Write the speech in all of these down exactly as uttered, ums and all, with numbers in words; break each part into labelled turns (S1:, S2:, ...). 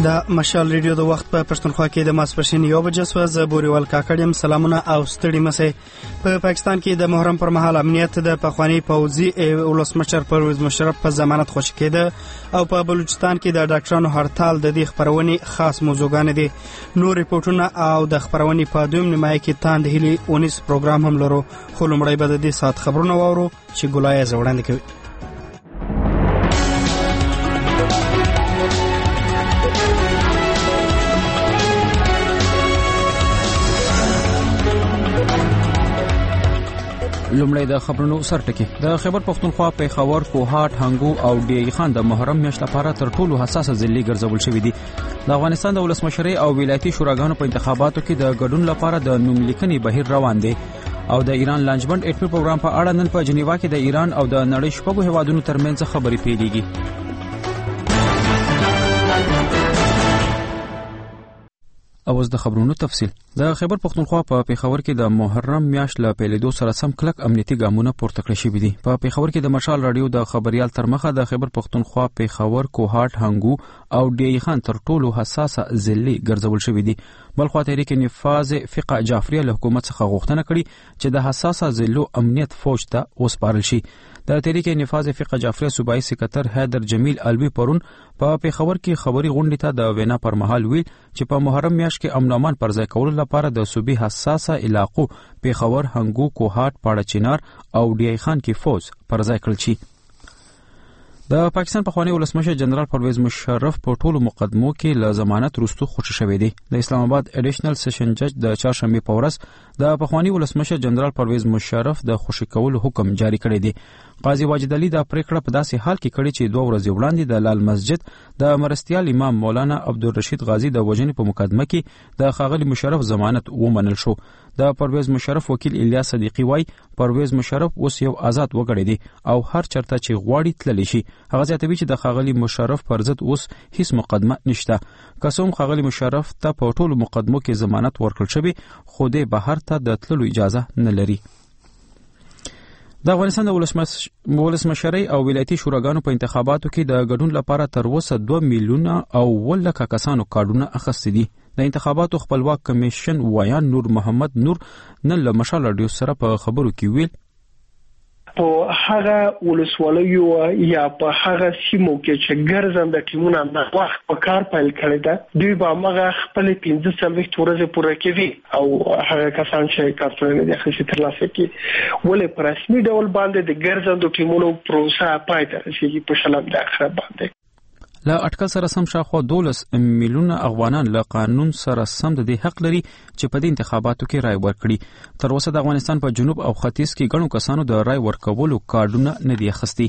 S1: د مشال ریډیو د وخت په پښتونخوا کې د ماسپښین یو بجې سو زه بوريوال کاکړم. سلامونه او ستړي مسئ. په پاکستان کې د محرم پر مهال امنیت د پخوانی پوځي ولسمشر پرویز مشرف په ضمانت خوشی کېده او په بلوچستان کې د ډاکټرانو هړتال د دې خبرونې خاص موضوعګان دي. نور ریپورتونه او د خبرونې په دویم نیمایي کې تاند هلي اونیس پروګرام هم لرو، خو لومړی به د دې سات خبرونه واورو چې ګولای زوړاندې کوي.
S2: لومړی د خبرونو سرټکی. د خیبر پختونخوا پیښور، کوهاټ، هنګو او ډی خان د محرم میاشت لپاره تر ټولو حساسه ځلې ګرځول شوې دي. د افغانستان د ولسمشرۍ او ولایتي شوراګانو په انتخاباتو کې د ګډون لپاره د نوم لیکنې بهیر روان دی او د ایران لانجمنټ اټومي پروګرام په اړه نن په جنیوا کې د ایران او د نړۍ شپږو هیوادونو ترمنځ خبرې پیلېږي. اوس د خبرونو تفصیل. د خیبر پختونخوا په پیښور کې د محرم میاشت له پیلېدو سره سم کلک امنیتي ګامونه پورته کړل شوي دي. په پیښور کې د مشال رادیو د خبريال تر مخه د خیبر پختونخوا، پیښور، کوهاټ، هنګو او ډی خان تر ټولو حساسه ځلې ګرځول شوي دي. بلخوا تحریک نفاذ فقه جعفریه له حکومت څخه غوښتنه کړې چې د حساسه ځلو امنیت فوج ته وسپارل شي. د تحریک نفاذ فقه جعفریه صوبایي سکرټر حیدر جمیل الوی پرون په پیښور کې خبري غونډې ته د وینا پر مهال ویل چې په محرم میاشت کې امن امان پر ځای کولو لپاره د صوبې حساسه علاقو پیښور، هنګو، کوهاټ، پاړه چنار او ډی خان کې فوج پر ځای کړل شي. د پاکستان پخوانی ولسمشر جنرال پرویز مشرف په ټولو مقدمو کې له ضمانت وروسته خوشی شوی دی. د اسلام آباد اډیشنل سیشن جج د چهارشنبه په ورځ د پخوانی ولسمشر جنرال پرویز مشرف د خوشی کولو حکم جاری کړی دی. قاضي واجد علي د پریکړه په داسې حال کې کړی چې دوه ورځې وړاندې د لال مسجد د مرستیال امام مولانا عبدالرشید غازی د وژنې په مقدمه کې د ښاغلي مشرف ضمانت ومنل شو. د پرویز مشرف وکیل الیاس صدیقی وای پرویز مشرف اوس یو آزاد وګړی دی او هر چرته چې غواړي تللی شي. هغه زیاتوي چې د ښاغلي مشرف پر ضد اوس هیڅ مقدمه نشته. قسم ښاغلي مشرف ته په ټولو مقدمو کې ضمانت ورکړل شوی، خو د بهر ته د تللو اجازه نه لري. د افغانستان د ولسمشرۍ او ولایتي شوراګانو په انتخاباتو کې د ګډون لپاره تر اوسه دوه میلیونه او ولکه کسانو کارډونه اخیستي دي. د انتخاباتو خپلواک کمیشن وایان نور محمد نور نن له مشال رادیو سره په خبرو کې ویل
S3: په هغه ولسوالیو یا په هغه سیمو کې چې ګرځم د ټیمونو د وخت په کار پیل کړی دا دوی به موږ خپل پنځه څلوېښت ورځې پوره کوي او هغه کسان چې کارتونه د اخیستل ترلاسه کوي ولې په رسمي ډول باندې د ګرځم د ټیمونو پروسه پای ته رسیږي په شلم د اخر باندې.
S2: له اټکل سره سم شاوخوا دولس میلیونه افغانان له قانون سره سم د دې حق لري چې په دې انتخاباتو کې رای ورکړي. تر اوسه د افغانستان په جنوب او ختیځ کې ګڼو کسانو د رای ورکولو کارډونه نه دي اخیستي.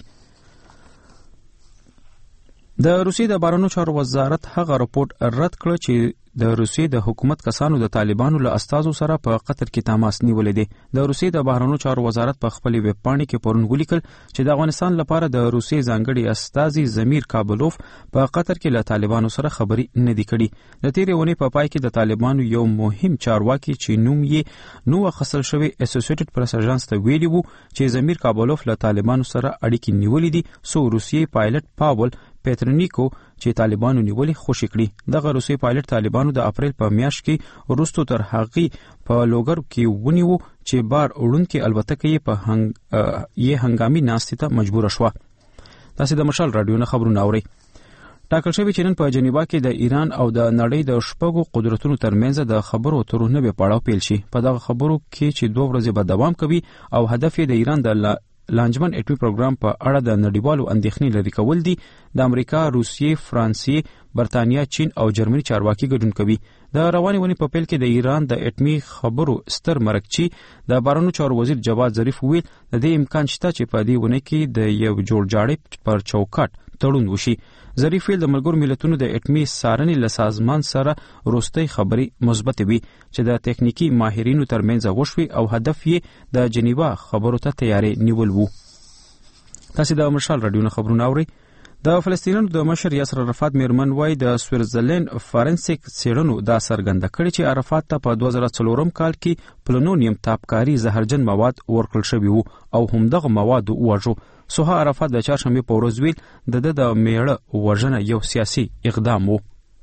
S2: د روسیې د بهرنیو چارو وزارت هغه راپورټ رد کړ چې د روسیې د حکومت کسانو د طالبانو له استازو سره په قطر کې تماس نیولې دي. د روسیې د بهرنیو چارو وزارت په خپل ویب پاڼې کې پرون ولیکل چې د افغانستان لپاره د روسیې ځانګړي استازي زمیر کابلوف په قطر کې له طالبانو سره خبرې نه دي کړي. د تیرې ونې په پای کې د طالبانو یو مهم چارواکي چې نوم یې نو اخیستل شوی اسوسییټډ پریس اژانس ته ویلي وو چې زمیر کابلوف له طالبانو سره اړیکې نیولې دي، سو روسیې پایلټ پاول پیترنیکو چې طالبانو نیولې خوشی کړي. دغه روسي پایلټ طالبانو د اپریل په میاشت کې وروسته تر هغې په لوګر کې ونیو چې بار وړونکي البته کې په هنګ یې هنګامي ناستې ته مجبور شوه. تاسو د مشال رادیو نه خبرونه اورئ. ټاکل شوی چې نن په جنیوا کې د ایران او د نړۍ د شپږو قدرتونو ترمنځ د خبرو اترو نوې پړاو پیل شي. په دغه خبرو کې چې دوه ورځې به دوام کوي او هدف یې د ایران د لانجمنټ اټومي پروګرام په اړه د نړیوالو اندېښنې لرې کول دي. د امریکا، روسیې، فرانسې، برتانیا، چین او جرمني چارواکي ګډون کوي. د روانې ونې په پیل کې د ایران د اټومي خبرو ستر مرکچی د بهرنیو چارو وزیر جواد ظریف ویل د دې امکان شته چې په دې ونې کې د یو جوړ جاړي پر چوکاټ تړون وشي. ظریف ویل د ملګرو ملتونو د اټومي څارنې له سازمان سره وروستۍ خبرې مثبت وي چې د تکنیکی ماهرینو ترمنځ وشوي او هدف یې د جنیوا خبرو ته تیاری نیول وو. تاسو د مشال رادیو نه خبرونه اورئ. د فلسطینیانو د مشر یاسر عرفات میرمن وای د سویټزرلند فارنسیک څېړنو دا څرګنده کړې چې عرفات ته په دوه زره څلور کال کې پلونونیم تابکاری زهرجن مواد ورکړل شوي وو او همدغه مواد وواژو. سوها عرفات د چهارشنبه په ورځ ویل د د میړه وژنه یو سیاسي اقدام وو.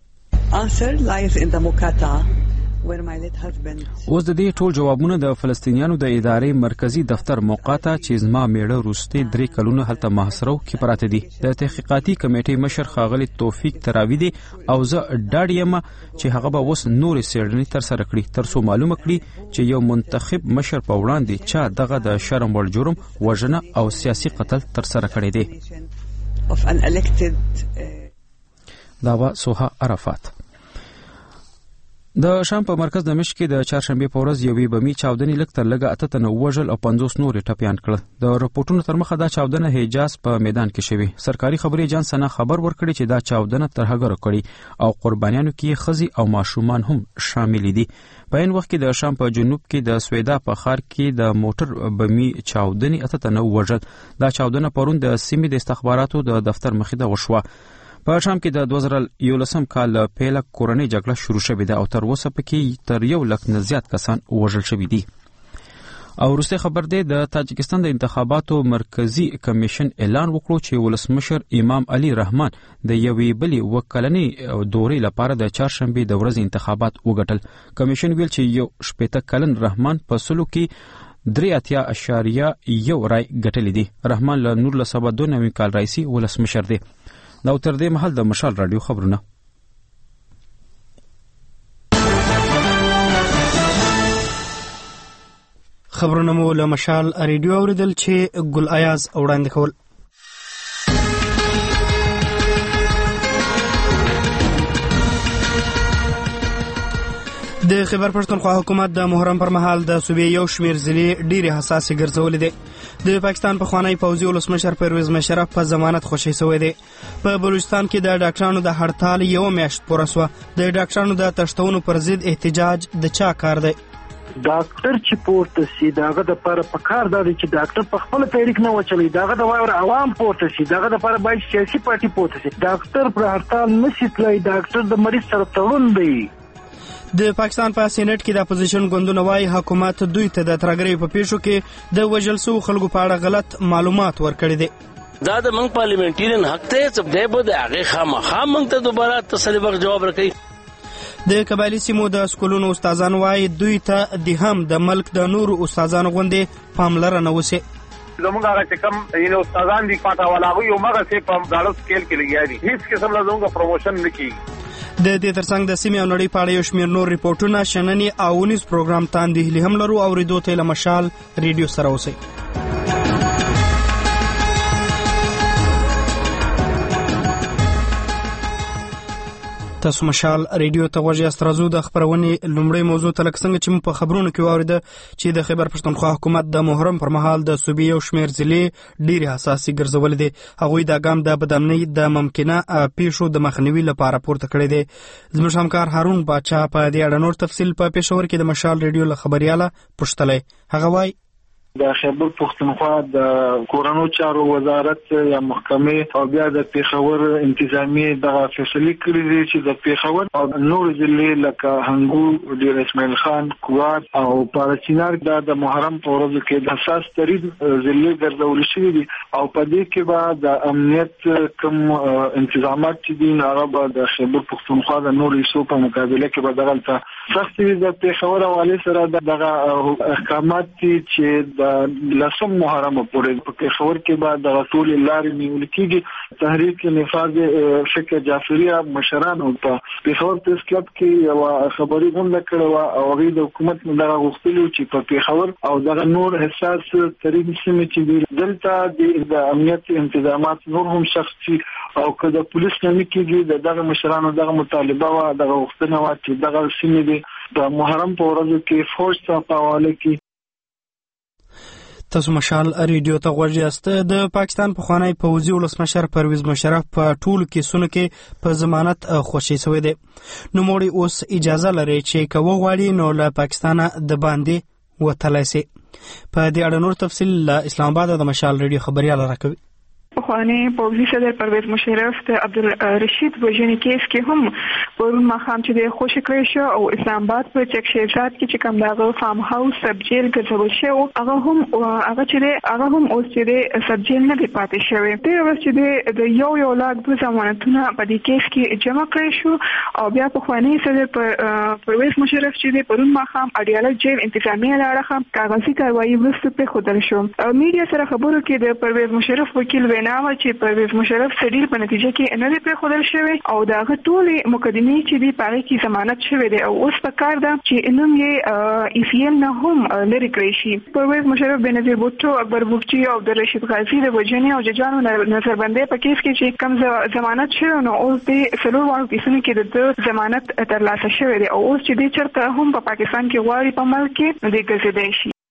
S4: answer lies in the Mukata where my late husband
S2: اوس د دې ټول جوابونه د فلسطینیانو د ادارې مرکزی دفتر موقاته چې زما میړه روستي درې کلونه هلته محاصره کې پراته دي. د تحقیقاتي کمیټې مشر ښاغلی توفیق تراوی دی او زه ډاډ یم چې هغه به اوس نورې څېړنې ترسره کړي تر څو معلومه کړي چې یو منتخب مشر په وړاندې چا دغه د شرم وړ جرم وژنه او سیاسي قتل ترسره کړی دی.
S4: of an elected
S2: دا وا سوها عرفات. د شام په مرکز دمشق کې د چهارشنبه په ورځ یوې بمي چاودنې لږ تر لږه اته تنه وژل او پنځوس نورې ټپیان کړل. د رپورټونو تر مخه دا چاودنه حجاز په میدان کې شوې. سرکاري خبري اژانس سنا خبر ورکړي چې دا چاودنه ترهګر کړي او قربانیانو کې ښځې او ماشومان هم شامل دي. په این وخت کې د شام په جنوب کې د سویدا په ښار کې د موټر بمي چاودنې اته تنه وژل. دا چاودنه پرون د سیمې د استخباراتو د دفتر مخې ته وشوه. په شام کې د دوه زره یولسم کال پیله کورنۍ جګړه شروع شوې ده او تر اوسه پکې تر یو لک نه زیات کسان وژل شوي دي. او وروستی خبر دی د تاجکستان د انتخاباتو مرکزی کمیشن اعلان وکړو چې ولسمشر امام علي رحمان د یوې بلې وکلنې دورې لپاره د چهارشنبې د ورځې انتخابات وګټل. کمیشن ویل چې یو شپېته کلن رحمان په سلو کې درې اتیا اشاریه یو رای ګټلې دي. رحمان له نولس سوه دوه نوي کال راهیسې ولسمشر دی. دا تر دې مهال د مشال رادیو خبرونه.
S1: خبرونه مو له مشال رادیو اوریدل چې ګل ایاز وړاندې کول. د خیبر پښتونخوا حکومت د محرم پر مهال د صوبې یو شمیر ضلعې ډېرې حساسې ګرځولې دي. د پاکستان پخوانی پوځي ولسمشر پرویز مشرف په ضمانت خوشی شوی دی. په بلوچستان کې د ډاکټرانو د هړتال یو میاشت پوره شوه. د ډاکټرانو د تښتونو پر ضد احتجاج د چا کار دی؟
S5: ډاکټر چې پورته سي داغه د پر پکار دی چې ډاکټر په خپل تحریک نه وچلی داغه د وایو عوام پورته سي داغه د پر باید سیاسي پارټي پورته سي. ډاکټر پر هړتال نشي تلای. ډاکټر د مریض سره تړون دی.
S1: د پاکستان په سېنات کې د اپوزیشن ګوندونو وايي حکومت دوی ته د ترګرۍ په پیښو کې د وژل شوو خلکو په اړه غلط معلومات ورکړي دي.
S6: دا د موږ پارلیمنټریان حق ته چې دی به د هغه خامخا موږ ته دوباره تسلی بخش جواب راکړي.
S1: د قبایلي سیمو د سکولونو استادان وايي دوی ته د هم د ملک د نورو استادانو غوندې پاملرنه وشي.
S7: زموږ هغه چې کوم یو استادان دي پاټه ولاغو یو مغه سي په غاړو سکیل کې لګیا دي. هیڅ قسم له زموږ پروموشن نه کیږي.
S1: د دې ترڅنګ د سیمې او نړۍ په اړه یو شمېر نور ریپورټونه شننې او ونیز پروګرام تاندې هیلې هم لرو. اورېدو ته له مشال ریډیو سره اوسئ. تاسو مشال ریډیو ته غوږ یاست. راځو د خبرونې لومړی موضوع ته لکه څنګه چې موږ په خبرونو کې واورېده چې د خیبر پښتونخوا حکومت د محرم پر مهال د صوبې یو شمېر ضلعې ډېرې حساسې ګرځولې دي. هغوی دا ګام د بدامنۍ د ممکنه پیښو د مخنیوي لپاره پورته کړی دی. زموږ همکار هارون باچا په دې اړه نور تفصیل په پېښور کې د مشال ریډیو له خبریاله پوښتلی. هغه وایي
S5: د خیبر پښتونخوا د کورونو چارو وزارت یا محکمې او بیا د پیښور انتظامی د فیصله کړې دي چې د پیښور او نور ضلع لکه هنګو، ډیر اسماعیل خان، کوات او پارچینار د محرم په ورځو کې د حساس ترین ضلع ګرځول شوي دي او په دې کې به د امنیت کوم انتظامات چې دي هغه به د خیبر پښتونخوا د نور حصو په مقابله کې به دغلته سخت وي. د پیښور حواله سره دغه احکامات چې د لسم محرم پورې په پیښور کې بعد د رسول لارې نیول کېږي. تحریک نفاذ فکر جعفریه مشران او په پیښور پریس کلب کې یو خبري غونډه کړې او هغه د حکومت نه دغه غوښتلو چې په پیښور او دغه نور حساس ترین سیمې چې دي دلته د امنیت انتظامات نور هم شخصي او که د پولیس نه کېږي دغه مشرانو دغه مطالبه وا دغه غوښتنه وا چې دغه سیمې دي د محرم په ورځو کې فوج ته په حواله کې.
S1: تاسو مشال ریډیو ته غوږ یاست. د پاکستان پخوانی پوځي ولسمشر پرویز مشرف په ټولو کیسونو کې په ضمانت خوشی شوی دی. نوموړی اوس اجازه لري چې که وغواړي نو له پاکستانه د باندې وتلی شي. په دې اړه نور تفصیل له اسلام آباد د مشال ریډیو خبریال راکوي.
S8: پخوانی پوځي صدر پرویز مشرف د عبدالرشید وژنې کیس کې هم پرون ماښام چې د خوشي کړی شو او اسلام آباد په چک شهزاد کې چې کوم دغه فارم هاوس سب جیل ګرځول شو هغه هم هغه چې هغه هم اوس چې د سب جیل نه دی پاتې شوی د اوس چې د یو یو لاک دوه ضمانتونه په دې کیس کې جمع کړی شو او بیا پخوانی صدر پرویز مشرف چې د پرون ماښام اډیاله جیل انتظامیه لاړه کاغذي کاروایي وروسته پرېښودل شو. میډیا سره خبرو کې د پرویز مشرف وکیل وینا و چې پرویز مشرف سړي په نتیجه کې نه دی پرېښودل شوی او د هغه ټولې مقدمې چې دی په هغې کې ضمانت شوی دی او اوس پکار ده چې نوم یې ای سی ایل نه هم لرې کړی شي. پرویز مشرف بېنظیر بوټو، اکبر بوګچي او عبدالرشید غازي د وژنې او ججانو نظربندۍ په کیس کې چې کوم ضمانت شوی نو اوس د څلور واړو کیسونو کې د ده ضمانت ترلاسه شوی دی او اوس چې دی چېرته هم په پاکستان کې غواړي په ملک کې نو دی ګرځېدی شي.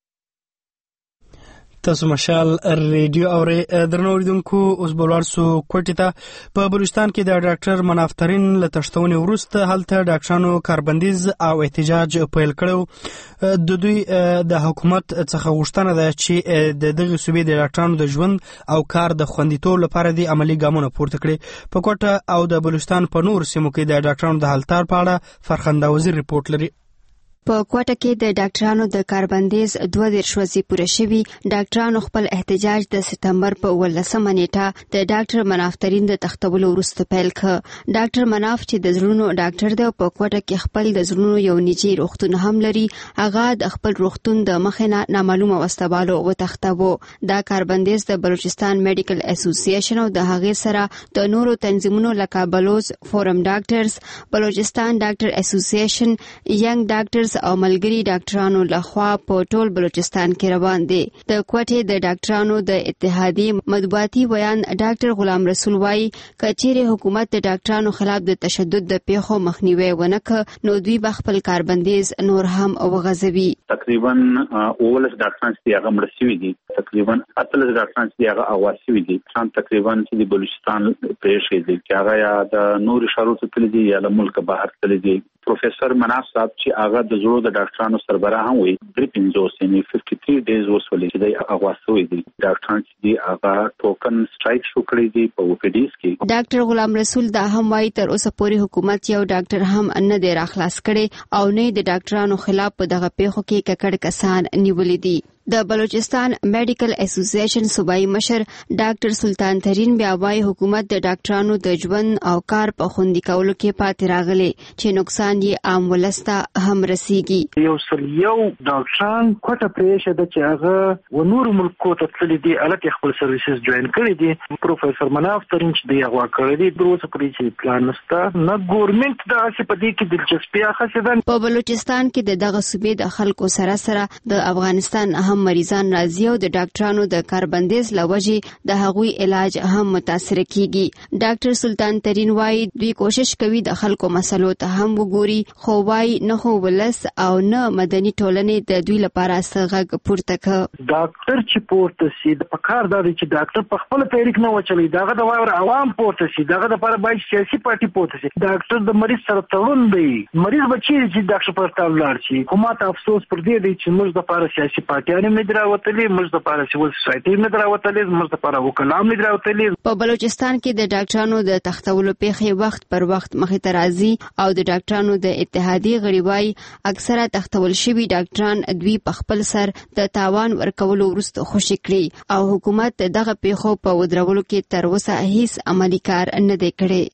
S1: تاسو مشال ریډیو اورې درنو اوریدونکو اوس بلوړ سو کوټی ته په بلوچستان کې د ډاکټر منافترین له تشتونې وروسته هلته ډاکټرانو کاربندیز او احتجاج پیل کړو. د دوی د حکومت څخه غوښتنه ده چې د دغه صوبې د ډاکټرانو د ژوند او کار د خوندیتوب لپاره د عملی ګامونه پورته کړي. په کوټه او د بلوچستان په نور سیمو کې د ډاکټرانو د حالتار په اړه فرخنده وزیر ریپورت لري.
S9: په کوټه کې د ډاکټرانو د کاربندیز دوه دېرش ورځې پوره شوي. ډاکټرانو خپل احتجاج د سپتمبر په اوولسمه نیټه د ډاکټر منافترین د تختولو وروسته پیل کړ. ډاکټر مناف چې د زړونو ډاکټر دی په کوټه کې خپل د زړونو یو نجی روغتون هم لري. هغه د خپل روغتون د مخې نه نامعلومه وسوالو وتښتاوه. دا کاربندیز د بلوچستان میډیکل اسوسییشن او د هغې سره د نورو تنظیمونو لکه بلوچ فورم ډاکټرز، بلوچستان ډاکټر اسوسییشن، ینګ ډاکټرز او ملګری ډاکټرانو لخوا په ټول بلوچستان کې روان دي. د کوټې د ډاکټرانو د اتحادیې مطبوعاتي بیان ډاکټر غلام رسول وايي کچېرې حکومت د ډاکټرانو خلاف د تشدد د پیښو مخنیوي ونه کړ نو دوی به خپل کاربندیز نور هم وغځوي.
S10: تقریبا اوولس ډاکټران چې هغه مړ شوي دي، تقریبا اتلس ډاکټران چې هغه اواز شوي دي، تقریبا چې د بلوچستان پېښې دي چې هغه یا د نورو ښارونو ته تللي دي یا له ملکه بهر تللي دي. پروفیسور مناف صاحب چې هغه د زړو د ډاکټرانو سربراه هم وي درې پنځوس یعنې ففټي تھری ډیز وسولې چې دی هغه شوی دی. ډاکټران چې دی هغه ټوکن سټرایک شو کړی دی په او پی ډیز کې. ډاکټر
S9: غلام رسول دا هم وايي تر اوسه پورې حکومت یو ډاکټر هم نه دی راخلاص کړی او نه د ډاکټرانو خلاف په دغه پیښو کې ککړ کسان نیولې دي. د بلوچستان میډیکل اسوسییشن صوبایي مشر ډاکټر سلطان ترین بیا وايي حکومت د ډاکټرانو د ژوند او کار په خوندي کولو کې پاتې راغلی چې نقصان یې عام ولسته هم رسیږي.
S5: یو سل یو ډاکټران کوټه پرېښه ده چې هغه و نور ملکو ته تللي دي، هلته خپل سرویسز جوین کړي دي. پروفیسور مناف ترین چې دی هغه کړی دی تر اوسه پورې چې پلان نشته، نه ګورنمنت داسې په دې کې دلچسپي اخیستې ده.
S9: په بلوچستان کې د دغه صوبې د خلکو سره سره د افغانستان هم مریضان راځي او د ډاکټرانو د کاربندیز لوجې د هغوی علاج هم متاثر کیږي. ډاکټر سلطان ترین وايي دوی کوشش کوي د خلکو مسلو ته هم وګوري، خو وايي نه خو ولس او نه مدني ټولنې د دوی لپاره څه پورته کړ.
S5: ډاکټر چې پورته شي د پکار دا دی چې ډاکټر په خپل تحریک نه وچلی، دغه د واور عوام پورته شي، دغه د لپاره باید سیاسي پارټي پورته شي. ډاکټر د مریض سره تړون دی، مریض بچی چې ډاکټر پر تاو لاړ شي. حکومت افسوس پر دې دی چې موږ د لپاره سیاسي پارټیانې نه دراوتلې، موږ د لپاره سیول سوسایټي نه دراوتلې، موږ د لپاره وکلام نه دراوتلې.
S9: په بلوچستان کې د ډاکټرانو د تختولو پیښې وخت پر وخت مخې ته راځي او د ډاکټرانو د اتحادیې غړي وايي اکثره تختول شوي ډاکټران دوی په خپل سر د تاوان ورکولو وروسته خوشي کړي او حکومت دغه پیښو په ودرولو کې تر اوسه هیڅ عملی کار نه دی کړی.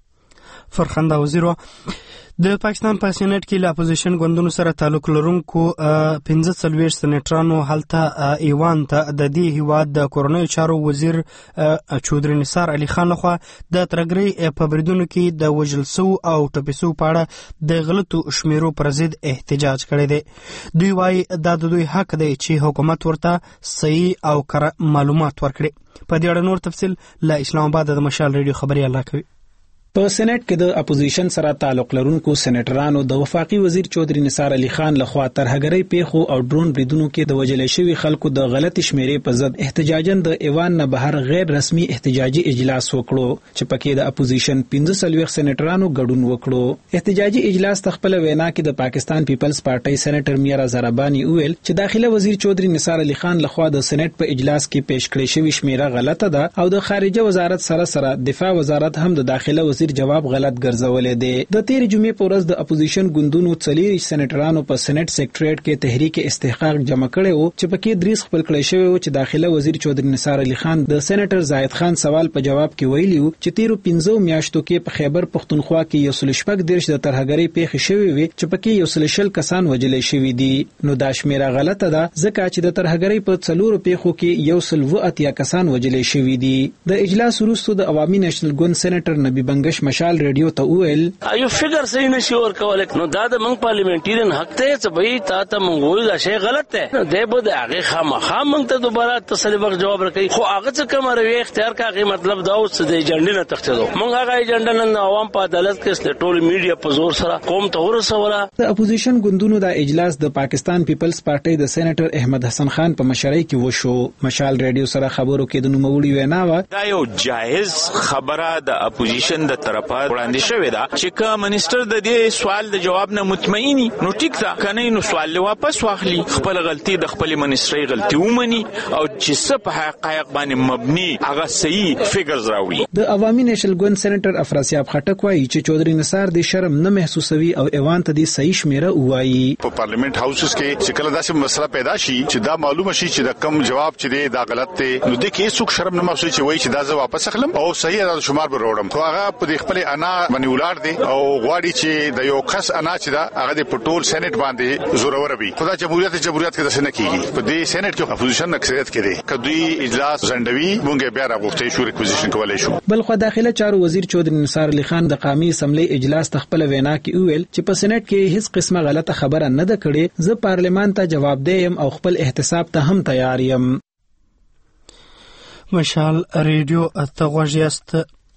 S1: فرخنده وزیر د پاکستان په سېنات کې له اپوزیشن ګوندونو سره تعلق لرونکو پنځه څلوېښت سېنیټرانو هلته ایوان ته د دې هیواد د کورنیو چارو وزیر چودري نثار علي خان لخوا د ترګرۍ په بریدونو کې د وژل سوو او ټپي سوو په اړه د غلطو شمیرو پر ضد احتجاج کړی دی. دوی وایي دا د دوی حق دی چې حکومت ورته صحیح او کره معلومات ورکړي. په دې اړه نور تفصیل له اسلام آباد د مشال ریډیو خبري الله کوي.
S11: په سېنات کې د اپوزیشن سره تعلق لرونکو سېنیټرانو د وفاقي وزیر چودري نثار علي خان لخوا ترهګرۍ پیښو او ډرون بریدونو کې د وجل شوی خلکو د غلط شمیرې په ضد احتجاجاً د ایوان نه بهر غیر رسمي احتجاجي اجلاس وکړو چې پکې د اپوزیشن پنځه څلوېښت سېنیټرانو ګډون وکړو. احتجاجي اجلاس خپل وینا کې د پاکستان پیپلز پارټي سېنیټر میرا زربانی ویل چې داخله وزیر چودري نثار علي خان لخوا د سېنات په اجلاس کې پیش کړی شوی شمیره غلطه ده او د خارجه وزارت سره سره دفاع وزارت هم د داخله وزیر جواب غلط ګرځولې دی. د تیر جمعې په ورځ د اپوزیشن ګوندونو څلور سېنیټرانو په سېنات سېکریټریټ کې تحریک استحقاق جمع کړی و چې پکې دریس خپل کړی شوی و چې داخله وزیر چودري نثار علي خان د سېنیټر زاهد خان سوال په جواب کې ویلي و چې تیرو پنځو میاشتو کې په خیبر پختونخوا کې یو سل شپږ دیرش د ترهګرۍ پیښې شوې وي چې پکې یو سل شل کسان وژل شوي دي. نو دا شمیره غلطه ده ځکه چې د ترهګرۍ په څلورو پیښو کې یو سل و اتیا کسان وژل شوي دي. د اجلاس وروسته د عوامي نېشنل ګوند سېنیټر نبی بنگش مشال ریډیو ته وویل
S6: ایو فګر صحیح نشي ورکول نو دا د موږ پارلیمنټریان حق ته چې به تا ته موږ وایو دا شی غلط دی دی به د هغه خامخا موږ ته دوباره تسلی بخښ جواب راکړي خو هغه څه کوم روي اختیار کاږي مطلب دا اوس د ایجنډا نه تختیدو موږ هغه ایجنډا نن عوام په عدالت کې ټول میډیا په زور سره قوم ته ورسوله.
S11: د اپوزیشن ګوندونو د اجلاس د پاکستان پیپلز پارټي د سېنیټر احمد حسن خان په مشرۍ کې وشو. مشال ریډیو سره خبرو کې د نوموړي وینا و
S12: دا یو جایز خبره د اپوزیشن د طرفه وړاندې شوې ده چې که منیسټر د دې سوال د جواب نه مطمئنی نو ټیک ده کنه نو سوال له واپس واخلي خپل غلطي د خپل منیسټري غلطي ومني او چې څه په حقایق باندې مبني هغه صحیح فګرز راوړي.
S11: د عوامي نېشنل ګوند سېنیټر افراسیاب خټک وایي چې چودري نثار د شرم نه محسوسوي او ایوان ته د صحیح شمیره وایي.
S13: په پارلیمنت هاوسز کې چې کله داسې مسله پیدا شي چې دا معلومه شي چې د کم جواب چې دی دا غلط دی نو د کې څوک شرم نه محسوس چې وایي چې دا زه واپس اخلم او صحیح دا شمار به وروړم خو هغه په خپل انا باندې ولار دی او غواړي چې د یو خاص انا چې دا هغه د پټول سېنات باندې زورور وي. خدای جمهوریت جمهوریت کې د سن کېږي په دې سېنات کې اپوزیشن اکثریت کې دی کدی اجلاس زندوی مونږه بیا راغوښتې شو ریکوزیشن کولای شو.
S11: بل خو داخله چارو وزیر چودري نثار علي خان د قومي اسمبلی اجلاس تخپل وینا کې ویل چې په سېنات کې هیڅ قسمه غلطه خبره نه ده کړې زه پارلمان ته جواب دیم او خپل احتساب ته هم تیار یم.
S1: مشال ریډیو ته غوږیاست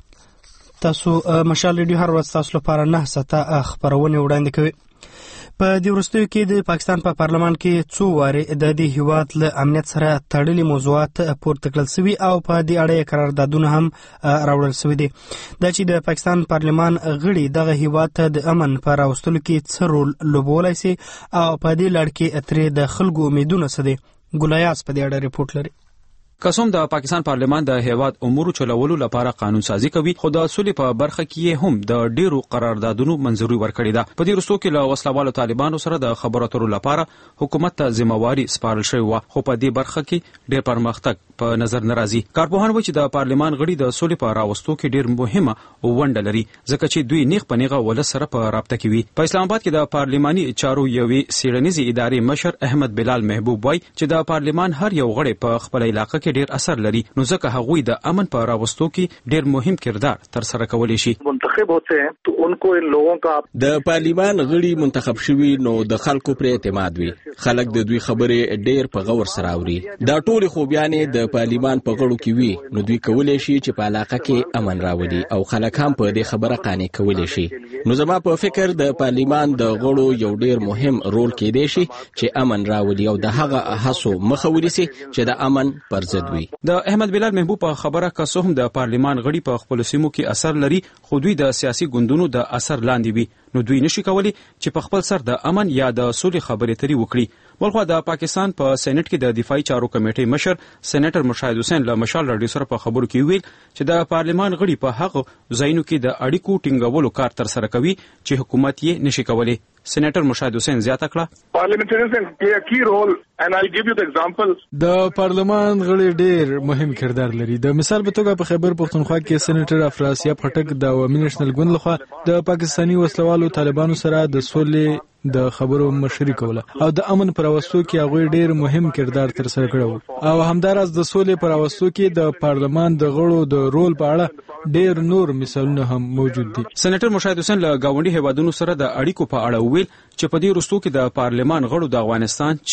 S1: تاسو مشال ریډیو هر ورځ تاسو لپاره نه ساته خبرونه وړاندې کوي. په دې وروستیو کې د پاکستان په پارلمان کې څو وارې د دې هیواد له امنیت سره تړلي موضوعات پورته کړل شوي او په دې اړه قراردادونه هم راوړل شوي دي. دا چې د پاکستان پارلمان غړي دغه هیواد ته د امن په راوستلو کې څه رول لوبولی شي او په دې لړ کې ترې د خلکو امیدونه څه دي. ګلایاس په دې اړه ریپورت لري.
S2: قسم د پاکستان پارلمان د هیواد امور چلولو لپاره قانون سازي کوي خو د اصول په برخه کې هم د ډیرو قراردادونو منځوري ورکړي ده. په دې وروستو کې له وسلوالو طالبانو سره د خبرو اترو لپاره حکومت ته ذمہواری سپارل شوی و خو په دې برخه کې ډیر پرمختګ په نظر ناراضي. کارپوهان وایي چې د پارلمان غړي د اصول په راوستو کې ډیر مهمه ونډه لري ځکه چې دوی نیغ په نیغه ول سره په رابطه کې وي. په اسلام آباد کې د پارلماني چارو یوې سیړنیزي ادارې مشر احمد بلال محبوب وایي چې د پارلمان هر یو غړي په خپل علاقې کې ډیر اثر لري نو ځکه هغوی د امن په راوستو کې ډیر مهم کردار تر سره کولی شي.
S14: منتخب ہوتے ہیں تو ان کو ان لوگوں کا د پارلیمان غړي منتخب شوي نو د خلکو پر اعتماد وي خلک د دوی خبرې ډیر په غور سره اوري دا ټول خوبیانې د پارلیمان په غړو کې وي نو دوی کولی شي چې په علاقه کې امن راوړي او خلک هم په دې خبره قانع کولی شي. نو زما په فکر د پارلیمان د غړو یو ډیر مهم رول کې دی شي چې امن راوړي او د هغه هڅو مخه ونیسي چې د امن پر ضد وي.
S2: د احمد بلال محبوب په خبره که څه هم د پارلمان غړي په خپل سیمو کې اثر لري خو دوی د سیاسي ګوندونو د اثر لاندې وي نو دوی نشي کولی چې په خپل سر د امن یا د سولې خبرې ترې وکړي. بلخو د پاکستان په سېنات کې د دفاعي چارو کمیټې مشر سېنیټر مشاهد حسین له مشال راډیو سره په خبرو کې ویل چې د پارلمان غړي په هغه ځایونو کې د اړیکو ټینګولو کار تر سره کوي چې حکومت یې نشي کولی. سېنیټر مشاهد حسین زیاته کړه
S7: پارلیمنټریانز پلی ا کی رول and I'll give you the example.
S15: د پارلمان غړي ډېر مهم کردار لري. د مثال په توګه په خیبر پختونخوا کې سېنیټر افراسیاب خټک د عوامي نېشنل ګوند لخوا د پاکستاني وسلوالو طالبانو سره د سولې د خبرو مشري کوله او د امن پر راوستو کې هغه ډېر مهم کردار تر سره کړو او همدارس د سولې پر راوستو کې د پارلمان د غړو د رول په اړه ډېر نور مثالونه هم موجود دي.
S2: سېنیټر مشاهد حسین له گاونډي هیوادونو سره د اړیکو په اړه ویل چې په دې وروستو کې د پارلمان غړو د افغانستان، چین، ایران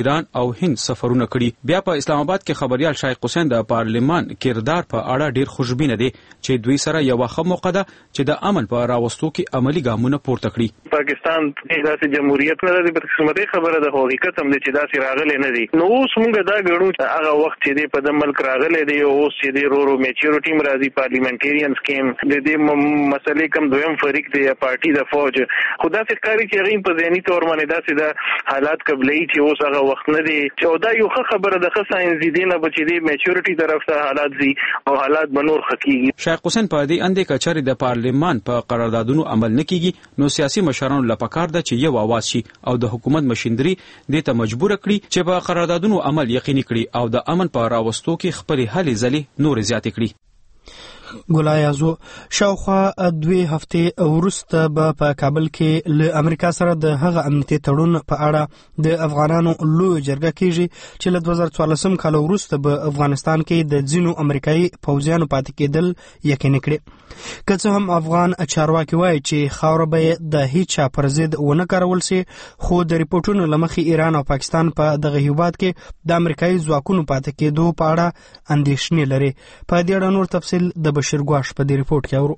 S2: ایران او هند سفرونه کړي. بیا په اسلام آباد کې خبريال شایق حسین د پارلمان کردار په اړه ډیر خوشبینه دي چې دوی سره یو ښه موقع ده چې د امن په راوستو کې عملی ګامونه پورته کړي.
S7: پاکستان داسې جمهوریت نه دی، په قسمت خبره د حقیقت هم دي چې داسې راغلي نه دي. نو اوس موږ دا ګڼو چې هغه وخت چې د په د ملک راغلي دی اوس چې د رورو میچورټی مرادي پارلیمنټریانز کې د دې مسلې کم دویم فریق دی پارټي د فوج خدا څخه کاری چې غیم په ذهني تور باندې داسې د حالات قبلې چې اوس هغه وخت نه دی چې دا یو ښه خبره د ښه ساينس دي نه بچی دی میچورټی طرف ته حالات دي او حالات بنور خکېږي.
S2: شیخ حسین په دې اندې کچاري د پارلمان په قراردادونو عمل نه کیږي نو سیاسي مشرانو لپاره کار ده چې یو आवाज شي او د حکومت مشندري دې ته مجبور کړي چې په قراردادونو عمل یقیني کړي او د امن په راوستو کې خپل هلې ځلې نور زیات کړي.
S1: ګلایازو شاوخوا دوی هفته وروسته به په کابل کې له امریکا سره د هغه امنیتي تړون په اړه د افغانانو لوی جرګه کیږي چې له دوه زره څوارلسم کال وروسته به افغانستان کې د ځینو امریکایي پوځیانو پاتې کېدل یقیني کړي. که څه هم افغان چارواکي وایي چې خاوره به د هیڅ چا پر ضد ونه کارول شي، خو د ریپورتونو له مخې ایران او پاکستان په دغه هیواد کې د امریکایي ځواکونو پاتې کېدو په اړه اندېښنې لري. په دې اړه نور تفصیل د بشیر ګواش په دې ریپورت کې اورو.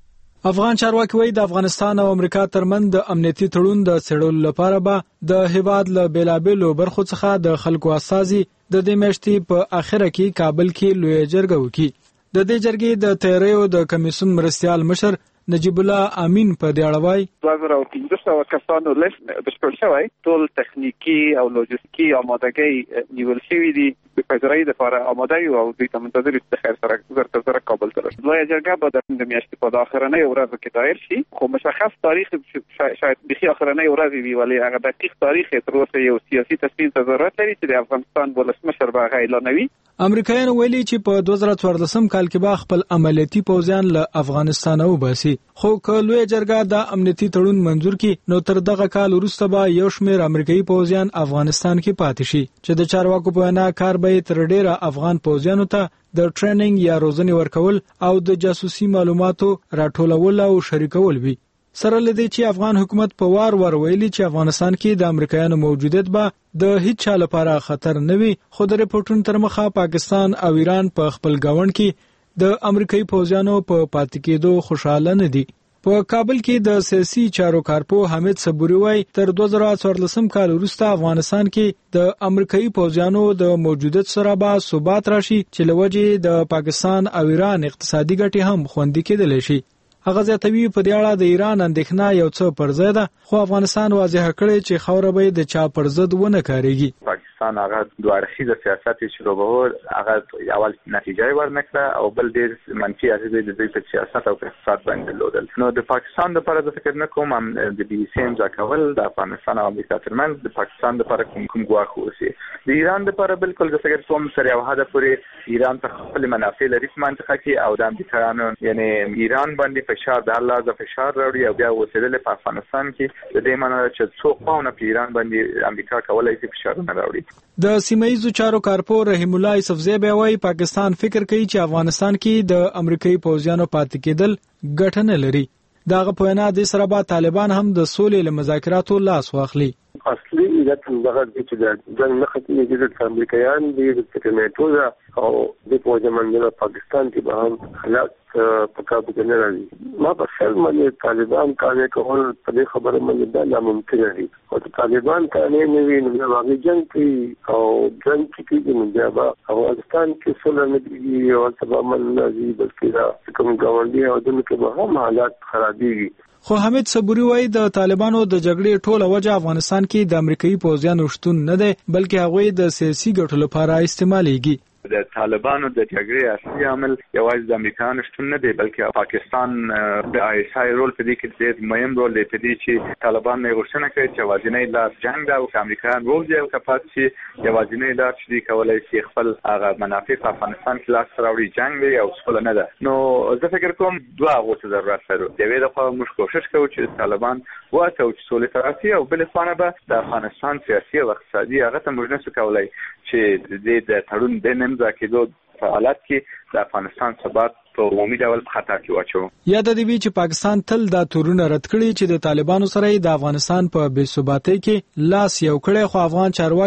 S11: افغان چارواکي وایي د افغانستان او امریکا ترمن د امنیتي تړون د څېړلو لپاره به د هیواد له بیلابېلو برخو څخه د خلکو استازي د دې میاشتې په اخره کې کابل کې لوی جرګه وکړي. د دې جرګې د تیاریو د کمیسیون مرستیال مشر نجیب الله امین په دې اړه وایي
S16: دوه زره او پنځه سوه کسانو لیست بشپړ شوی، ټول تخنیکی او لوجستیکي آمادګۍ نیول شوي دي، د پذیرۍ لپاره آماده یو او دوی ته منتظر یو چې خیر سره زر تر زره کابل ته راشي. لویه جرګه به د میاشتې په آخرنۍ ورځو کې دایر شي، خو مشخص تاریخ شاید بخي آخرنۍ ورځ وي، ولی هغه دقیق تاریخ تر اوسه یو سیاسي تصمیم ته ضرورت لري چې د افغانستان ولسمشر به هغه اعلانوي.
S11: امریکایانو ویلي چې په دوه زره څوارلسم کال کې به خپل عملیاتي پوځیان له افغانستان وباسي، خو که لویه جرګه د امنیتي تړون منظور کړي نو تر دغه کال وروسته به یو شمېر امریکایي پوځیان افغانستان کې پاتې شي چې د چارواکو په وینا کار به تر ډیره افغان پوځیانو ته د ټریننګ یا روزنې ورکول او د جاسوسي معلوماتو راټولول او شریکول وي. سره لدې چې افغان حکومت په وار وار ویلي چې افغانستان کې د امریکایانو موجودیت به د هیڅ چا لپاره خطر نه وي، خو د ریپورتونو تر مخه پاکستان او ایران په خپل گاوند کې د امریکایي پوځیانو په پاتې کېدو خوشاله نه دي. په کابل کې د سیاسي چارو کارپو حمید صبوري وایي تر دوه زره څوارلسم کال وروسته افغانستان کې د امریکایي پوځیانو د موجودیت سره به ثبات راشي چې له وجې د پاکستان او ایران اقتصادي ګټې هم خوندي کېدلی شي. هغه زیاتوي په دې اړه د ایران اندېښنه یو څه پر ځای ده، خو افغانستان واضح کړی چې خاوره به د چا پر ضد ونه کاریږي.
S17: پاکستان هغه دوه اړخیزه سیاست چې شروع هغه اول نتیجه ورنکړه او بل ډېر منفي اغېزې د دوی په سیاست او اقتصاد باندې درلودل. نو د پاکستان لپاره زه فکر نه کوم د بي بي سي امضا کول د افغانستان او امریکا ترمنځ د پاکستان لپاره کوم کوم ګواښ اوسي. د ایران لپاره بالکل زه فکر کوم تر یو حده پورې ایران ته خپل منافع لري په منطقه کې او د امریکایانو یعنی ایران باندې فشار د الله ز فشار راوړي او بیا وسیدل په افغانستان کې د دې معنی چې څو خواونه په ایران باندې امریکا کولای شي فشارونه راوړي.
S11: د سیمایي چارو کارپو رحیم الله یوسفزی بیا وایي پاکستان فکر کوي چې افغانستان کې د امریکایي پوځیانو پاتې کېدل ګټه نه لري. دغه په وینا د سره به طالبان هم د سولې له مذاکراتو لاس واخلي.
S18: اصلي علت دغه چې د جنگ نه ختمېږي د امریکایان دي د نیټو او د پوځمنځ پاکستان کې به هم حالات په کابو کې نه راځي. ما په خیال باندې طالبان کانې کول په دې خبره باندې دا ناممکن دي، او طالبان کانې نه وي نو هغه جنگ کوي او جنگ کې نو بیا به افغانستان کې سوله نه کېږي او تمام نه دي بلکې دا کوم ګاونډي او دنه کې به هم حالات خرابېږي.
S11: خو حمید صبوري وایي د طالبانو د جګړې ټوله وجه افغانستان کې د امریکایي پوځیانو شتون نه دی، بلکې هغوی د سیاسي ګټو لپاره استعمالېږي.
S17: د طالبانو د جګړې اصلي عامل یوازې د امریکایانو شتون نه دی، بلکې پاکستان د آی اس آی رول په دې کې ډېر مهم رول لري په دې چې طالبان نه غوښتنه کوي چې یوازینۍ لار جنگ ده او امریکایان ووځي او کپات چې یوازینۍ لار چې کولای شي خپل هغه منافع په افغانستان کې لاس راوړي جنگ دی او سوله نه ده. نو زه فکر کوم دوه غوښتنې ضرورت لري. د یوې لخوا موږ کوشش کوو چې طالبان واته او سولې ته راسي او بل خانه به د افغانستان سیاسي او اقتصادي هغه ته موږ نشو کولای چې د دې تړون د نمځه کېدو په حالت کې د افغانستان ثبات په عمومي ډول خطر کې واچو.
S11: یاد دی چې پاکستان تل دا تورونه رد کړي چې د طالبانو سره د افغانستان په بې ثباتۍ کې لاس یو کړي، خو افغان چارواکي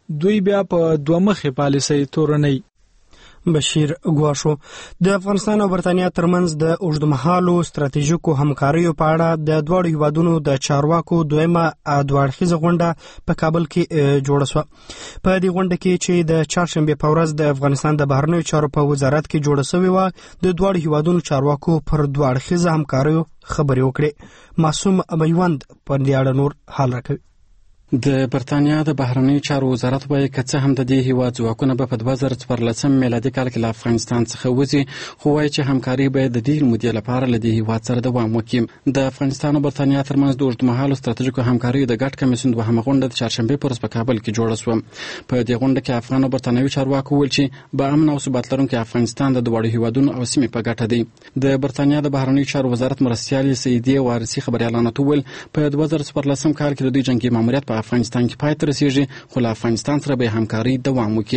S15: دوی بیا په دوه مخې پالیسۍ تورنوي.
S1: بشیر ګواشو د افغانستان او برتانیا ترمنځ د اوږدمهالو ستراتیژیکو همکاریو په اړه د دواړو هیوادونو د چارواکو دویمه دوه غونډه په کابل کې جوړه شوه. په دې غونډه کې چې د چهارشنبې په ورځ د افغانستان د بهرنیو چارو په وزارت کې جوړه شوې وه، د دواړو هیوادونو چارواکو پر دوه اړخیزه همکاریو خبرې وکړې. معصوم میوند پر دې اړه نور حال راکوي.
S19: د برتانیا د بهرنیو چارو وزارت وایي که څه هم د دې هیواد ځواکونه به په دوه زره څوارلسم میلادي کال کې له افغانستان څخه وځي، خو وایي چې همکاري باید د ډېرې مودې لپاره له دې هیواد سره دوام وکړي. د افغانستان او برتانیا ترمنځ د اوږدمهالو ستراتیژیکو همکاریو د ګډ کمیسیون دوهمه غونډه د چهارشنبې په ورځ په کابل کې جوړه شوه. په دې غونډه کې افغان او برتانوي چارواکو وویل چې با امن او ثبات لرونکی افغانستان د دواړو هیوادونو او سیمې په ګټه دی. د برتانیا د بهرنیو چارو وزارت مرستیال سیدې وارثي خبريالانو وویل په دوه زره څوارلسم کال کې د دوی جنگي ماموریت په افغانستان کې پای ته رسیږي، خو له افغانستان سره به همکاري دوام وکړي.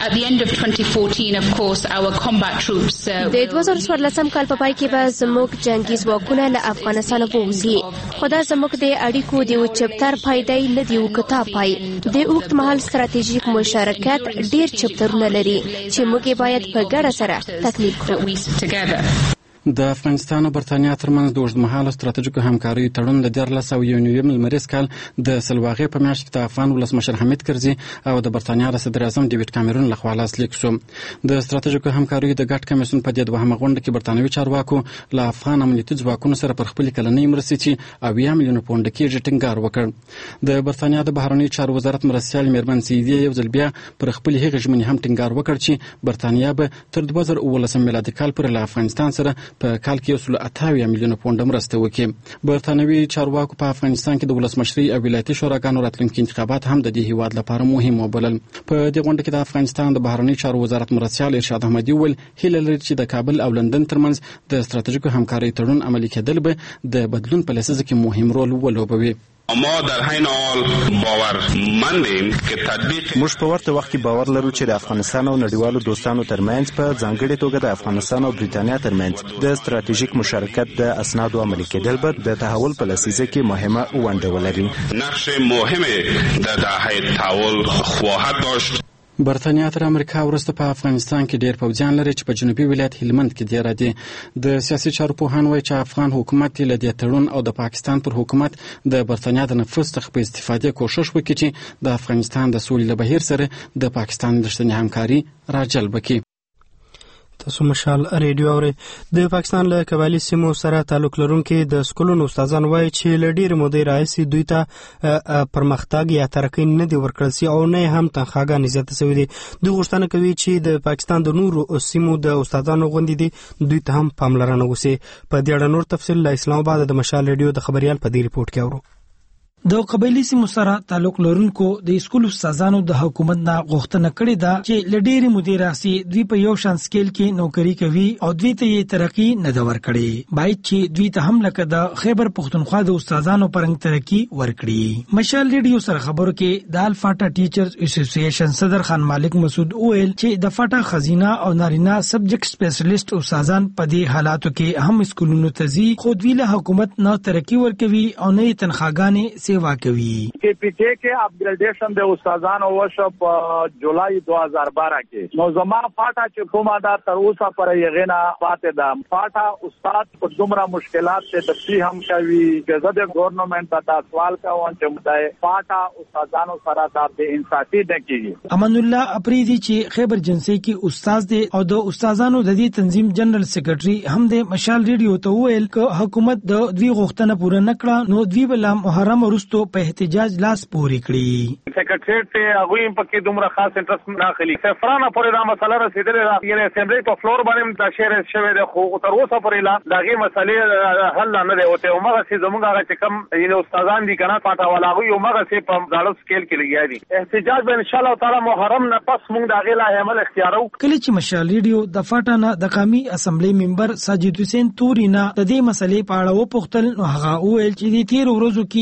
S20: د دوه زره څوارلسم کال په پای کې به زموږ جنگي ځواکونه له افغانستان ووځي، خو دا زموږ د اړیکو د یو چپتر پایدای نه دی وکتا پای د اوږد مهال ستراتیژیک مشارکت ډیر چپترونه لري چې موږ باید په ګډه سره تکمیل کړو.
S19: د افغانستان او برتانیا ترمنځ د اوږدمهاله ستراتیژیکو همکاریو تړون د دیارلس سوه یو نوي لمریز کال د سلواغې په میاشت کې د افغان ولسمشر حمید کرزي او د برتانیا د صدر اعظم ډیوډ کامرون لخوا لاسلیک شو. د ستراتیژیکو همکاریو د ګډ کمیسیون په دې دوهمه غونډه کې برتانوي چارواکو له افغان امنیتي ځواکونو سره پر خپل کلنۍ مرستې چې اویا میلیونه پونډه کېږي ټینګار وکړ. د برتانیا د بهرنیو چارو وزارت مرستیال میرمن سیدې یو ځل بیا پر خپل هغې ژمنې هم ټینګار وکړ چې برتانیا به تر دوه زره اوولسم میلادي کال پورې له افغانستان سره په کال کې یو سل اتاویا میلیونه پونډه مرسته وکړي. برتانوي چارواکو په افغانستان کې د ولسمشرۍ او ولایتي شوراګانو راتلونکي انتخابات هم د دې هیواد لپاره مهم وبلل. په دې غونډه کې د افغانستان د بهرنیو چارو وزارت مرستیال ارشاد احمدي وویل هیله لري چې د کابل او لندن ترمنځ د ستراتیژیکو همکارۍ تړون عملي کېدل به د بدلون په لسیزه کې مهم رول ولوبوي.
S21: ما در حین حال باورمندیم که تطبیق
S22: موږ په ورته وخت کې باور لرو چې د افغانستان او نړیوالو دوستانو ترمنځ په ځانګړې توګه د افغانستان او بریتانیا ترمنځ د ستراتیژیک مشارکت د اسنادو عملي کېدل به د تحول په لسیزه کې مهمه ونډه ولري.
S21: نقش مهم در دهه تحول خواهد داشت.
S19: برتانیا تر امریکا وروسته په افغانستان کې ډېر پوځیان لري چې په جنوبي ولایت هلمند کې ډېر دي. د سیاسي چارو پوهان وایي چې افغان حکومت له دې تړون او د پاکستان پر حکومت د برتانیا د نفوذ څخه په استفادې کوشش وکړي چې د افغانستان د سولې له بهیر سره د پاکستان رښتینې همکاري راجلب کړي.
S1: تاسو مشال ریډیو اوري. د پاکستان له قبایلی سیمو سره تعلق لرونکي د سکولونو استادان وایي چې له ډېرې مودې راهیسې دوی ته پرمختګ یا ترقي نه دی ورکړل سوی او نه هم تنخواګانې زیاتې سوي دي. دوی غوښتنه کوي چې د پاکستان د نورو سیمو د استادانو غوندې دي دوی ته هم پاملرنه وشي. په دې اړه نور تفصیل له اسلام آباد د مشال ریډیو د خبريال په دې ریپورت کې اورو.
S23: د قبایلی سیمو سره تعلق لرونکو د اسکول استادانو د حکومت نه غوښتنه کړې ده چې لډېری مدیر راسي دوی په یو شان سکیل کې نوکری کوي او دوی ته یې ترقی نه دا ورکړي، باید چې دوی ته هم لکه د خیبر پختونخوا د استادانو پرنګ ترقی ورکړي. مشال ریډیو سره خبرو کې د الفاټا ټیچرز اسوسییشن صدر خان مالک مسعود وویل چې د فاټا خزینه او نارینه سبجیکټ سپیشلیست استادان په دې حالاتو کې هم اسکولونو ته ځي خو دوی له حکومت نه ترقی ورکوي او نه تنخواګانې सेवा कोي
S24: के पीछे के अपग्रेडेशन د استادانو وشو په جولای دو هزار بارہ کې نو زما فاټا چې کومه دا تر اوسه پر یغینا پاتې ده. فاټا استاد په دومره مشکلات ته تفصیل هم کوي چې زه د ګورنمنت ته سوال کوم چې مدای فاټا استادانو سره د بے انصافي نه کیږي.
S23: امان الله اپریدي چې خیبر جنسي کې استاد دی او د استادانو د دې تنظیم جنرال سیکریټري هم د مشال ریډیو ته ویل ک حکومت د دوی غوښتنه پوره نکړه نو دوی بل محرم ورستو په احتجاج لاس پوری کړی.
S24: سیکریټریټ ته هغه په کې دومره خاص انټرست نه اخلي. سفرانه پورې دا مسله رسیدلې ده یعنی اسمبلی په فلور باندې د شهر شوه د خو تر اوسه پورې لا دغه مسلې حل نه دی اوته عمره سي زموږ هغه چې کم یعنی استادان دي کنه پاټا والا وي عمره سي په ډالر سکیل کې لګیا دي. احتجاج به ان شاء الله تعالی محرم نه پس موږ دغه لا عمل اختیارو.
S23: کله چې مشال ریډیو د فاټانه د قومي اسمبلی ممبر ساجد حسین تورینا د دې مسلې په اړه وپوښتل نو هغه وویل چې د تیر ورځو کې دوی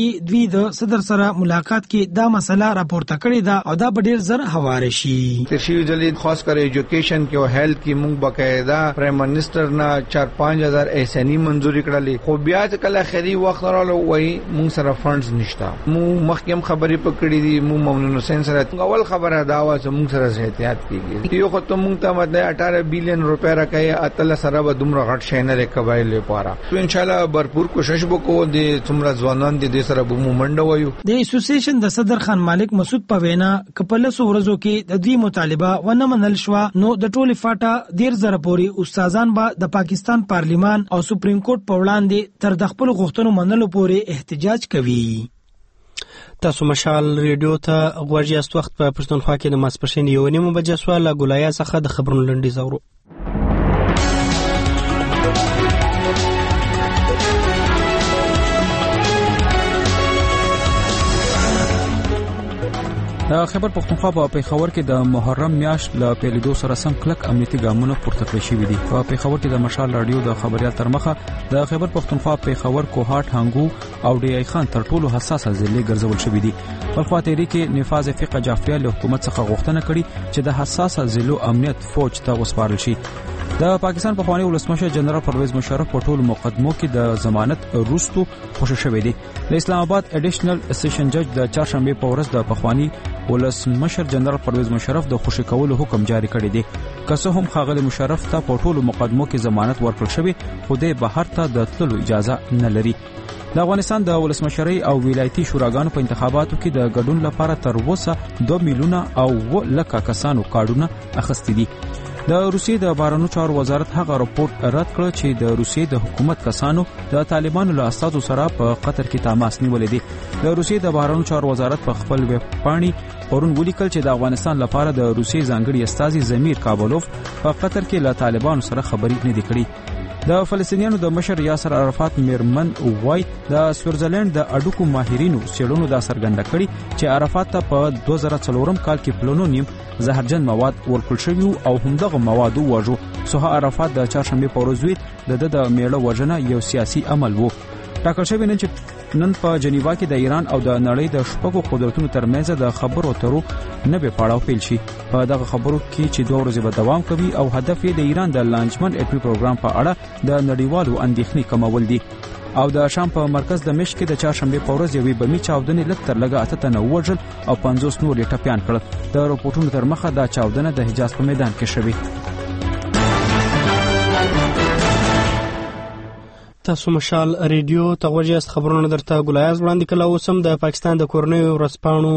S23: د صدر سره ملاقات کې دا مسله راپورته کړې ده او دا به ډیر زر هواره شي.
S3: تشریح جلید خاص کر ایجوکیشن کې او هیلث کې موږ باقاعده پرایم منسٹر نه چار پنځه هزار احسانی منزوري کړلې، خو بیا چې کله اخري وخت راغله وایي موږ سره فندز نشته. موږ مخکې خبرې پکړې دي، موږ ممنون حسین سره اول خبره دا و چې موږ سره احتیاط کیږي. یو خو ته موږ ته مده اٹھارہ بیلین روپے راکې اتل سره به دومره غټ شي نه قبایل لپاره. ان شاء الله भरपूर کوشش وکړو د څومره ځوانان د دې سره به مو منډه وایو.
S23: د اسوسییشن د صدر خان مالک مسعود پوینا کپل سو ورځو کې د دې مطالبه ونه منل شو نو د ټولي فاټا ډیر زره پوري استادان به د پاکستان پارلیمان او سپریم کورټ په وړاندې تر د خپل غوښتنو منلو پورې احتجاج کوي.
S1: تاسو مشال ریډیو ته غوږی است وخت په پښتونخوا کې د ماسپښین یو نیمه بجې سوال ګولایا څخه د خبرونو لنډی زورو.
S2: د خیبر پښتونخوا په پیښور کې د محرم میاشت له پیلېدو سره سم کلک امنیتي ګامونه پورته کړی شوي دي. په پیښور کې د مشال رادیو د خبريال تر مخه د خیبر پښتونخوا پیښور کوهاټ هنګو او ډي اي خان تر ټولو حساسه ضلع ګرځول شوي دي. په خوا تیری کې نفاذ فقه جعفریه له حکومت څخه غوښتنه کړې چې د حساسه ضلع امنیت فوج ته وسپارل شي. د پاکستان په خوانی ولسمشر جنرال پرویز مشرف په ټولو مقدمو کې د ضمانت وروسته خوشی شوی دی. د اسلام آباد اډیشنل سیشن جج د چهارشنبه په ورځ د پخوانی ولسمشر جنرال پرویز مشرف د خوشی کولو حکم جاری کړی دی. که څه هم خاغلی مشرف ته په ټولو مقدمو کې ضمانت ورکړل شوی، خو د بهر ته د تللو اجازه نه لري. د افغانستان د ولسمشرۍ او ولایتي شوراګانو په انتخاباتو کې د ګډون لپاره تر اوسه دوه میلیونه او لکه کسانو کارډونه اخیستي دي. د روسیې د بهرنیو چارو وزارت هغه راپورټ رد کړ چې د روسیې د حکومت کسانو د طالبانو له استازو سره په قطر کې تماس نیولې دي. د روسیې د بهرنیو چارو وزارت په خپل ویب پاڼې پرون ولیکل چې د افغانستان لپاره د روسیې ځانګړي استازي زمیر کابلوف په قطر کې له طالبانو سره خبرې نه دي کړې. د فلسطینیانو د مشر یاسر عرفات میرمن وای د سویټزرلند د اډوکو ماهرینو سیړونو د سرګنده کړي چې عرفات ته په دوه زره څلور کال کې پلونونیم زهرجن مواد ورکول شوی او همدغه مواد وژو. سوها عرفات د چهارشنبه په ورځ د د میړه وژنه یو سیاسي عمل وو. ټاکل شوی نن چې نن په جنیوا کې د ایران او د نړۍ د شپږو قدرتونو ترمنځ د خبرو اترو نوې پړاو پیل شي. په دغه خبرو کې چې دوه ورځې به دوام کوي او هدف یې د ایران د لانچمن اټومي پروګرام په اړه د نړیوالو اندېښنې کمول دي. او د شام په مرکز دمشق کې د چهارشنبه په ورځ یوې بمي چاودنې لږ تر لږه اته تنه وژل او پنځوس نور یې ټپيان کړل. د راپورټونو تر مخه دا چاودنه د حجاز په میدان کې شوې.
S1: تاسو مشال ریډیو ته غوږی خبرونه درته ګلایاز وړاندې کله اوسم د پاکستان د کورنیو ورسپانو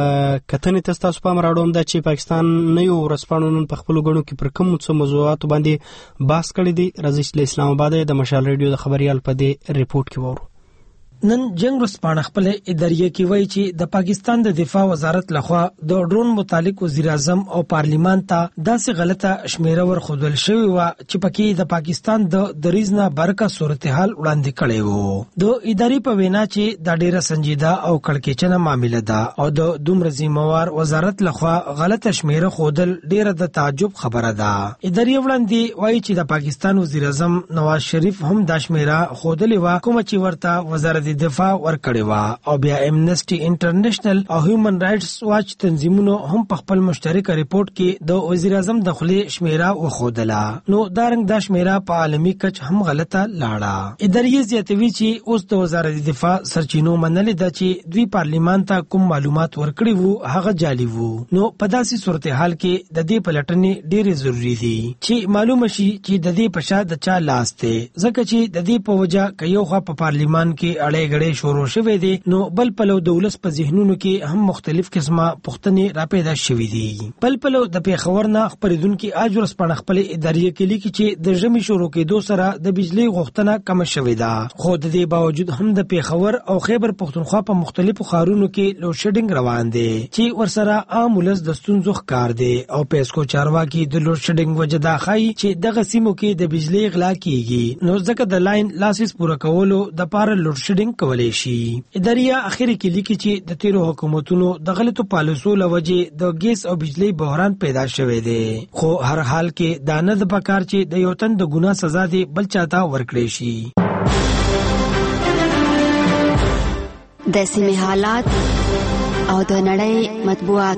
S1: کتنې ته تاسو پام راوړم د چې پاکستان نه یو ورسپانو نن په خپل غړو کې پر کوم څه موضوعات باندې بحث کړی دی. راځي اسلام آباد د مشال ریډیو د خبريال په دې ریپورت کې وورو.
S23: نن جنگ رسپانه خپل اداریه کې وایي چې د پاکستان د دفاع وزارت لخوا د ډرون متعلق وزیر اعظم او پارلیمان ته داسې غلطه شمیره ورخودل شوی و چې پکې د پاکستان د دریزنه برکه صورتحال وړاندې کړي وو. د ادارې په وینا چې د ډیره سنجیده او کړکېچنه معاملې ده او د دومره ذمہوار وزارت لخوا غلطه شمیره خودل ډیره د تعجب خبره ده. ادارې وړاندې وایي چې د پاکستان وزیر اعظم نواز شریف هم د شمیره خودلې و کوم چې ورته وزارت دفاع ورکړی و او بیا امنسټي انټرنیشنل او هیومن رائټس واچ تنظیمونو هم په خپل مشترک ریپورت کې د وزیر اعظم د خلې شمیره وخودله. نو دارنګ د شمیره په عالمي کچ هم غلطه لاړه. ادارې زیاتوي چې اوس د وزارت دفاع سرچینو منلې ده چې دوی پارلیمان ته کوم معلومات ورکړي وو هغه جعلي وو. نو په داسې صورتحال کې د دې پلټنې ډېرې ضروری دي چې معلومه شي چې د دې په شا د چا لاس دی، ځکه چې د دې په وجه که یو خوا په پارلیمان کې اړې غړې شروع شوې دي نو بل پلو د ولس په ذهنونو کې هم مختلف قسمه پوښتنې راپیدا شوې دي. بل پلو د پیښور نه خبرېدونکو اج ورځپاڼه خپل ادارې کې لیکي چې د ژمي شروع کېدو سره د بجلی غوښتنه کم شوې ده، خو د دې باوجود هم د پیښور او خیبر پښتونخوا په مختلفو ښارونو کې لوډ شیډینګ روان دي چې ورسره عام ولس د ستونزو ښکار دي او پیسکو چارواکي د لوډ شیډینګ وجه دا ښایي چې دغه سیمو کې د بجلی غلا کیږي، نو ځکه د لاین لاسیس پوره کولو د پاره لوډ شیډینګ کولای شي. ادارې اخر کې لیکي چې د تیرو حکومتونو د غلطو پالیسو لوجه د ګیس او بجلی بحران پیدا شوی دی، خو هر حال کې دا نه د پکار چې د یو تن د ګناه سزا دی بل چاته ورکړي شي.
S9: د سیمې حالات او د نړۍ مطبوعات.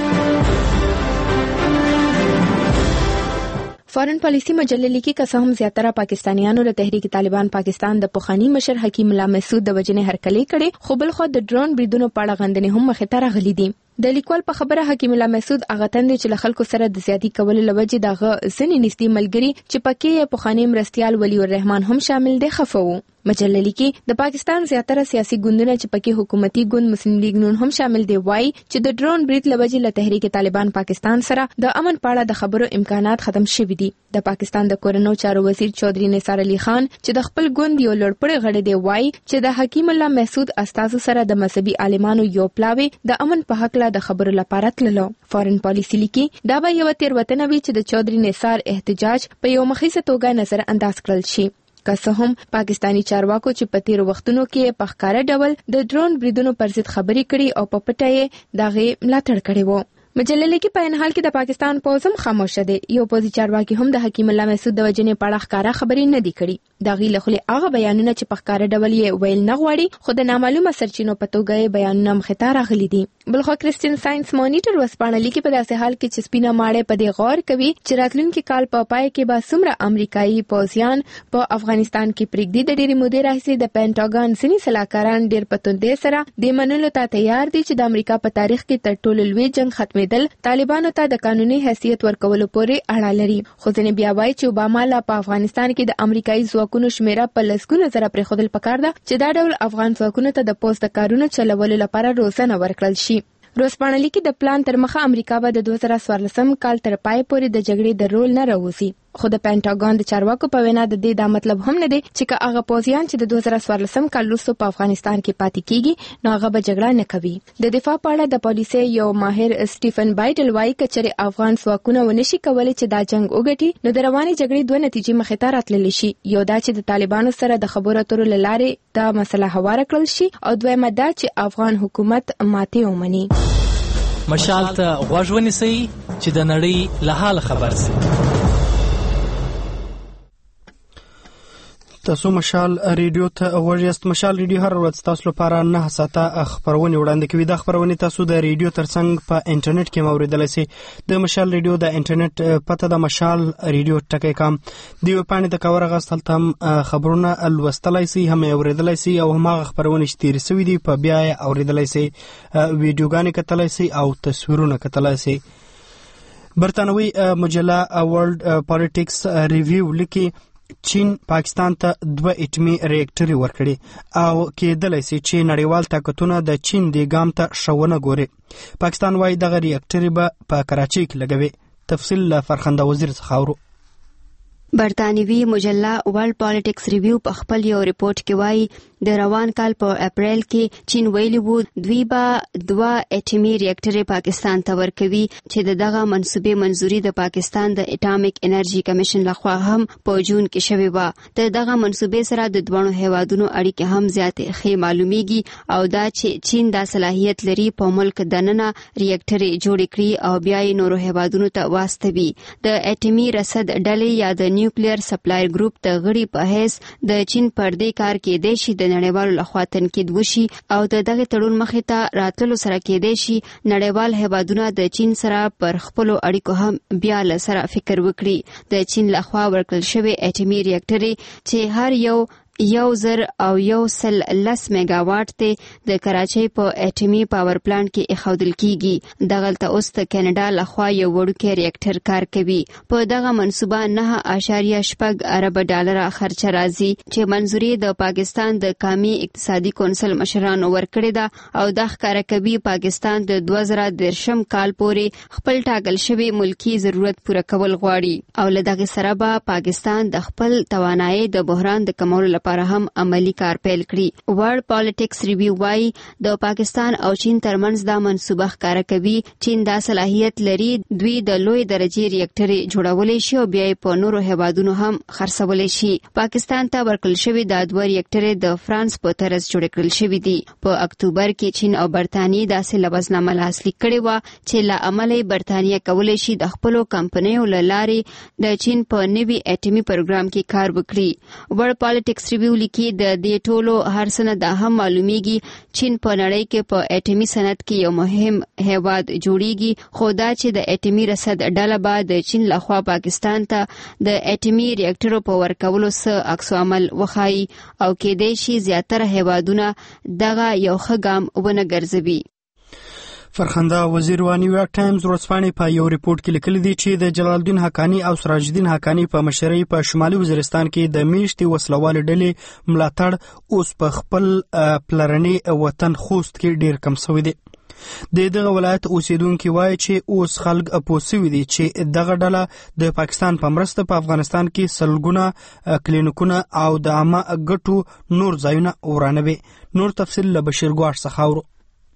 S4: فارن پالیسی مجله لیکي که څه هم زیاتره پاکستانیانو د تحریک طالبان پاکستان د پخوانی مشر حکیم الله مسعود د وجنې هرکلی کړي، خو بل خو د ډرون بریدونو په اړه غندنې هم مخې ته راغلي دي. د لیکوال په خبره حکیم الله مسعود هغه تندې چې له خلکو سره د زیاتی کولو لوجې دغه ځنې نږدې ملګری چې پکې یې پخوانی مرستیال ولی الرحمن هم شامل دي خفو. مجله لیکي د پاکستان زیاتره سیاسي ګوندونه چې پکې حکومتي ګوند مسلم لیگ نون هم شامل دي وایي چې د ډرون برید لوجې له تحریک طالبان پاکستان سره د امن په اړه د خبرو امکانات ختم شوي دي. د پاکستان د کورنو چارو وزیر چودھری نثار علي خان چې د خپل ګوند یو لړپړی غړی دی وایي چې د حکیم الله مسعود استازو سره د مذهبي عالمانو یو پلاوی د امن په حق له د خبرو لپاره تللو. فارن پالیسی لیکي دا به یو تیروتنه وي چې د چودھری نثار احتجاج په یو مخیزه توګه نظر انداز کړل شي. که څه هم پاکستانی چارواکو چې په تیر وختونو کې په ښکاره ډول د ډرون بریدونو پر ضد خبرې کړي او په پټه یې دغه ملاتړ کړی وو. مجله لیکي په ان حال کې د پاکستان پوځ هم خاموشه دی. یو پوځي چارواکي هم د حکیم الله مسعود د وجنې په اړه ښکاره خبرې نه دي کړي. دغه لخوا هغه بیانونه چې په ښکاره ډول یې ویل نه غواړي خو د نامعلومه سرچینو په توګه یې بیانونه مخې ته راغلي دي. بلخو کرسچن ساينس مانیټر وسپانه لیکي په داسې حال کې چې سپینه ماړه په دې غور کوي چې راتلونکي کال په پای کې به څومره امریکایي پوځیان په افغانستان کې پرېږدي. د ډېری مودې راهیسې د پینټاګان ځینې سلاکاران ډېر په توندۍ سره د منلو ته تیار دي چې د امریکا په تاریخ کې تر ټولو لوی جنگ ختمېدل طالبانو ته د قانوني حیثیت ورکولو پورې اړه لري. خو ځینې بیا وایي چې اوباما لا په افغانستان کې د امریکایي ځواکونو شمیره په لسګونو زره پرېښودل پکار ده چې دا ډول افغان ځواکونو ته د پوځ د کارونو چلولو لپاره روزنه ورکړل شي. روزپاڼه لیکي د پلان تر مخه امریکا به د دوه زره څوارلسم کال تر پای پورې د جګړې د رول نه راوځي. خو د پینټاګان د چارواکو په وینا د دې دا مطلب هم نه دی چې که هغه پوځیان چې د دوه زره څوارلسم کال وروسته په افغانستان کې پاتې کیږي نو هغه به جګړه نه کوي. د دفاع په اړه د پالیسي یو ماهر سټیفن بایډل وایي کچره افغان ځواکونه ونشي کولای چې دا جنگ وګټي نو د رواني جګړې دوه نتیجې مخې ته راتللی شي. یو دا چې د طالبانو سره د خبرو اترو له لارې دا مسله هواره کړل شي او دویمه دا چې افغان حکومت ماتې ومني.
S5: مشال ته غوږ ونیسئ چې د نړۍ له حال خبر شئ.
S1: تاسو مشال ریډیو ته ورجست. مشال ریډیو هر ورځ تاسو لپاره نه ساته خبرونه وړاندې کوي. د خبرونه تاسو د ریډیو ترڅنګ په انټرنیټ کې موریدلای شئ. د مشال ریډیو د انټرنیټ پته د مشال ریډیو ټکی کام دی په پاڼې د کاور غستل تم خبرونه الوستلای شئ، هم اوریدلای شئ او هم خبرونه شتیر سوي دي په بیا اوریدلای شئ، ویډیوګانې کتلای شئ او تصویرونه کتلای شئ. برتانوي مجله ورلد پالیټکس ریویو لیکي چین پاکستان ته دوه اټمي ریاکټري ورکړي او کېدلای شي چې نړیوال طاقتونه د چین د ګام ته شونه ګوري. پاکستان وايي دغه ریاکټري به په کراچۍ کې لګوي. تفصیل فرخنده وزیر څخه اورو.
S9: برتانوي مجله ورلد پالیټکس ریویو په خپل یو ریپورت کې وایي د روان کال په اپریل کې چین ویلي وو دوی به دوه اټمي ریاکټري پاکستان ته ورکوي چې دغه منصوبې منزوري د پاکستان د اټامیک انرژي کمیشن لخوا هم په جون کې شوې و. د دغه منصوبې سره د دوه هیوادونو اړیکې هم زیاتې ښې معلومیږي او دا چې چین دا صلاحیت لري په ملک دننه ریاکټري جوړ کړي او بیا یې نورو هیوادونو ته واستوي. د اټمي رصد ډلې یا د نیوکلیر سپلایر ګروپ د غړي په حیث د چین پر دې کار کې د شي د نړیوالو لخوا تنقید وشي او د دغه تړون مخې ته راتلو سره کېدای شي نړیوال هیوادونه د چین سره پر خپلو اړیکو هم بیا له سره فکر وکړي. د چین لخوا ورکړل شوی اټمي ریاکټري چې هر یو یو زر او یو سل لس میگا واټ ته د کراچۍ په اټمي پاور پلانټ کې اخودل کیږي. دغلته اوس د کینیډا لخوا یو وړوکی ریاکټر کار کوي. په دغه منصوبه نه اشاریه شپږ ارب ډالر خرچه راځي چې منزوري د پاکستان د قومي اقتصادي کونسل مشرانو ورکړی ده او د ښکارا کوي پاکستان د دوه زره دېرشم کال پورې خپل ټاکل شوی ملکی ضرورت پوره کول غواړي او له دغه سره به پاکستان د خپل توانایي د بحران د کمولو لپاره هم عملی کار پیل کړي. ورلد پالیټکس ریویو وايي د پاکستان او چین ترمنځ دا منصوبه ښکارا کوي چین دا صلاحیت لري دوی د لوی درجه ریاکټري جوړولای شي او بیا په نورو هیوادونو هم خرڅولای شي. پاکستان ته ورکړل شوی د دوه ریاکټري د فرانس په طرز جوړ کړل شوی دي. په اکتوبر کې چین او برتانیې داسې لوزنامه لاسلیک کړې و چې لا عملي برتانیې کولای شي د خپل کمپنیو لارې د چین په نوي اټمي پروګرام کې کار وکړي. ورلد پالیټکس ټریبیون لیکي د دې ټولو هرڅه د هم معلومیږي چین په نړۍ کې په اټومي صنعت کې یو مهم هیواد جوړیږي، خو دا چې د اټومي رصد ډله به د چین لخوا پاکستان ته د اټومي ریاکټرو په ورکولو څه عکس عمل وښایي او کېدای شي زیاتره هیوادونه دغه یو ښه ګام ونه ګرځوي.
S1: فرخنده وزیر و نیویارک ټایمز ورځپاڼې په یو ریپورت کې لیکلي دي چې د جلال الدین حقانی او سراج الدین حقانی په مشرۍ په شمالي وزیرستان کې د میشتي وسلوال ډلې ملاتړ اوس په خپل پلرني وطن خوست کې ډیر کم شوی دی. د دغه ولایت اوسیدونکو وایي چې اوس خلک اپوسوي دي چې دغه ډله د پاکستان په مرسته په افغانستان کې سلګونه کلینیکونه او د عامه ګټو نور ځایونه ورانوي. نور تفصیل له بشیر ګواښ څخه اورو.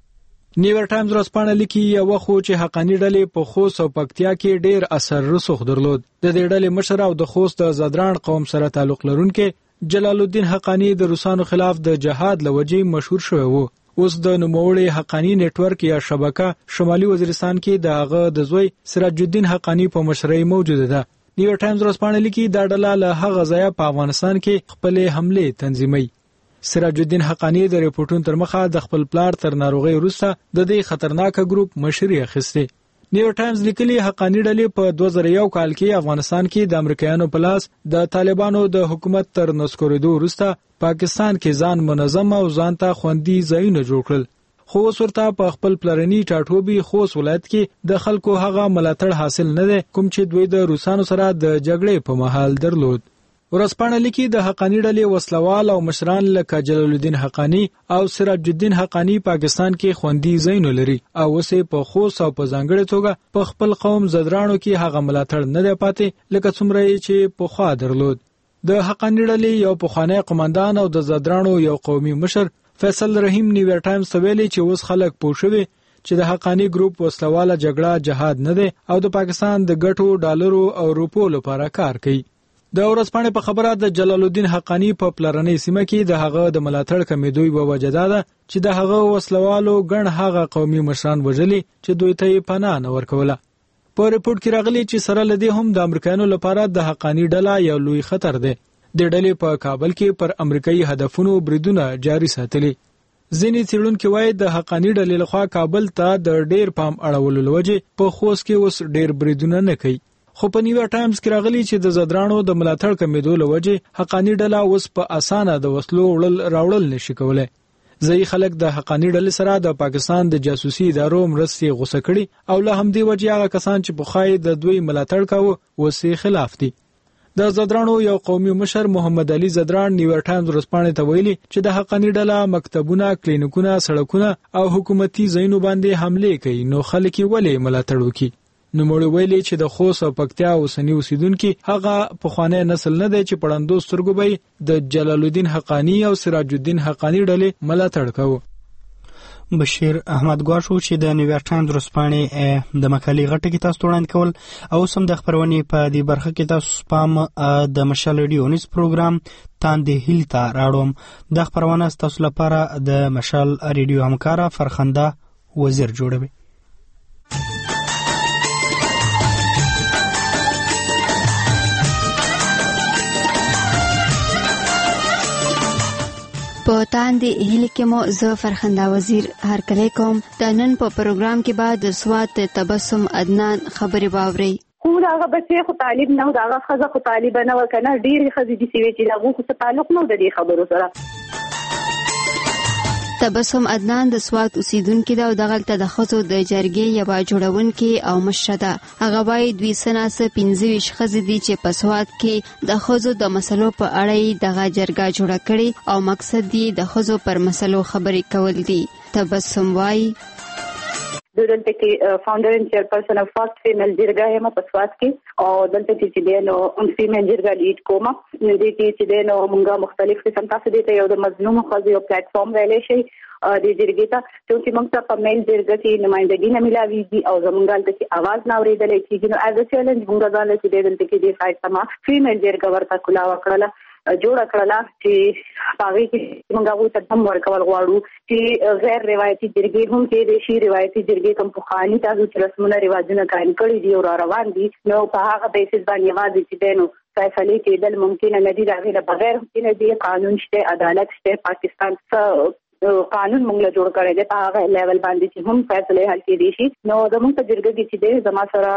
S11: نیویارک ټایمز ورځپاڼه لیکي یو خو چې حقانی ډلې په خوست او پکتیا کې ډیر اثر رسوخ درلود. د دې ډلې مشر او د خوست د زدران قوم سره تعلق لرونکي جلال الدین حقانی د روسانو خلاف د جهاد لوجې مشهور شوی وو. اوس د نوموړي حقانی نتورک یا شبکه شمالي وزیرستان کې د هغه د زوی سراج الدین حقانی په مشرۍ موجوده ده. نیویارک ټایمز ورځپاڼه لیکي دا ډله له هغه ځایه په افغانستان کې خپل حمله تنظیموي. سراج الدین حقانی د ریپورتونو تر مخه د خپل پلار تر ناروغي وروسته د دې خطرناک ګروپ مشري اخیسته. نیویارک ټایمز لیکلي حقانی ډلې په دوه زره یو کال کې افغانستان کې د امریکایانو په لاس د طالبانو د حکومت تر نسکورېدو وروسته پاکستان کې ځان منظم او ځان ته خوندي ځایونه جوړ کړل. خو ورته په خپل پلرني ټاټوبي خوست ولایت کې د خلکو هغه ملاتړ حاصل نه دی کوم چې دوی د روسانو سره د جګړې په مهال درلود. ورځپاڼه لیکي د حقانی ډلې وسلوال او مشران لکه جلال الدین حقانی او سراج الدین حقانی پاکستان کې خوندي ځایونه لري او اوسې په خوست او په ځانګړې توګه په خپل قوم زدرانو کې هغه ملاتړ نه دی پاتې لکه څومره چې پخوا درلود. د حقانی ډلې یو پخوانی قومندان او د زدرانو یو قومي مشر فیصل رحیم نیویارک ټایمز ته ویلي چې اوس خلک پوه شوي چې د حقانی ګروپ وسلواله جګړه جهاد نه دی او د پاکستان د ګټو ډالرو او روپو لپاره کار کوي. د ورځپاڼې په خبره د جلال الدین حقانی په پلرنۍ سیمه کې د هغه د ملاتړ کمیدو یو وجه ده چې د هغه وسلوالو ګڼ هغه قومي مشران وژلي چې دوی ته پناه نه ورکوله. په ریپورت کې راغلي چې سره لدی هم د امریکایانو لپاره د حقانی ډله یو لوی خطر دی. د ډلې په کابل کې پر امریکایي هدفونو بریدونه جاري ساتلي. ځینې څېړونکي وایي د حقانی ډلې لخوا کابل ته د ډیر پام اړولو لوجې په خوست کې اوس ډیر بریدونه نه کوي. خو په نیویارک ټایمز کې راغلي چې د زدرانو د ملاتړ کمیدو لوجې حقانی ډله اوس په اسانه د وسلو وړل راوړل نشي کولای. ځایي خلک د حقانی ډلې سره د پاکستان د جاسوسي ادارو مرستې غوسه کړي او له همدې وجې هغه کسان چې پخوای د دوی ملاتړ کاوه اوسې خلاف دي. د زدرانو یو قومي مشر محمد علي زدران نیویارک ټایمز ورځپاڼې ته ویلي چې د حقانی ډله مکتبونه، کلینیکونه، سړکونه او حکومتي ځایونو باندې حمله کوي نو خلک یې ولې ملاتړ وکړي. نو موږ ویلي چې د خوست او پکتیا اوسنی اوسیدونکو هغه پخوانی نسل نه دی چې پړندو سترګو به د جلال الدین حقانی او سراج الدین حقانی ډلې ملاتړ کوي.
S1: بشیر احمد ګواښو چې د نیویارک ټایمز ورځپاڼې د مقالې غټه کې تاسو وړاندې کول او سم د خبرونې په دې برخه کې تاسو سپام د مشال ریډیو نیوز پروګرام تاندې هیل ته راړوم. د خبرونه تاسو لپاره د مشال ریډیو همکارا فرخنده وزیر جوړوي.
S9: په تاندې هیله کې مو زه فرخنده وزیر هر کله کوم. د نن په پروګرام کې بعد د سوات تبسم عدنان خبري باوري.
S6: خو هغه بچي خو طالب نه دا هغه خزه خو طالب نه وکنه ډیر خزه دي سوي چې هغه خو تعلق نه د دې خبرو سره.
S9: تبسم عدنان د سوات اوسیدونکو دا او دغلته د خزو د جرګې یو جوړونکي او مشر ده. هغه وايي دوی سناسه پنځه ویشت خزې دي چې په سوات کې د خزو د مسلو په اړه دغه جرګه جوړه کړي او مقصد دی د خزو پر مسلو خبرې کول دي. تبسم وايي
S6: دلته کې فاونډر ان چیرپرسن اف فرست فیمیل جرګه هم په سوات کې او دلته چې دینو ان فیمیل جرګه لیډ کومه دې کې چې دینو موږ مختلف قسم تاسو دې ته یو د مظلوم خزو یو پلیټ فارم ویلې شي د جرګې ته چې موږ ته په میل جرګه کې نمائندګي نه ملاويږي او زمونږ ته اواز نه اورېدل کېږي. نو از چیلنج موږ ځان چې دلته کې د فایټ سما فیمیل جرګه ورته کلا وکړه جوړ کړل چې پاغي کې موږ هغه ته هم ورکول غواړو چې غیر روایتي جرګې هم کې د شی روایتي جرګې کوم پخوانی تاسو چې رسمونه رواجونه قائم کړی دي او روان دي نو په هغه بیسس باندې واځي چې دینو فیصله کېدل ممکن نه دي، دا غیر بغیر ممکن دي. قانون شته، عدالت شته، پاکستان څخه قانون موږ له جوړ کړی دی په هغه لیول باندې چې هم فیصله حل کېدي شي. نو زموږ په جرګه کې چې دی زما سره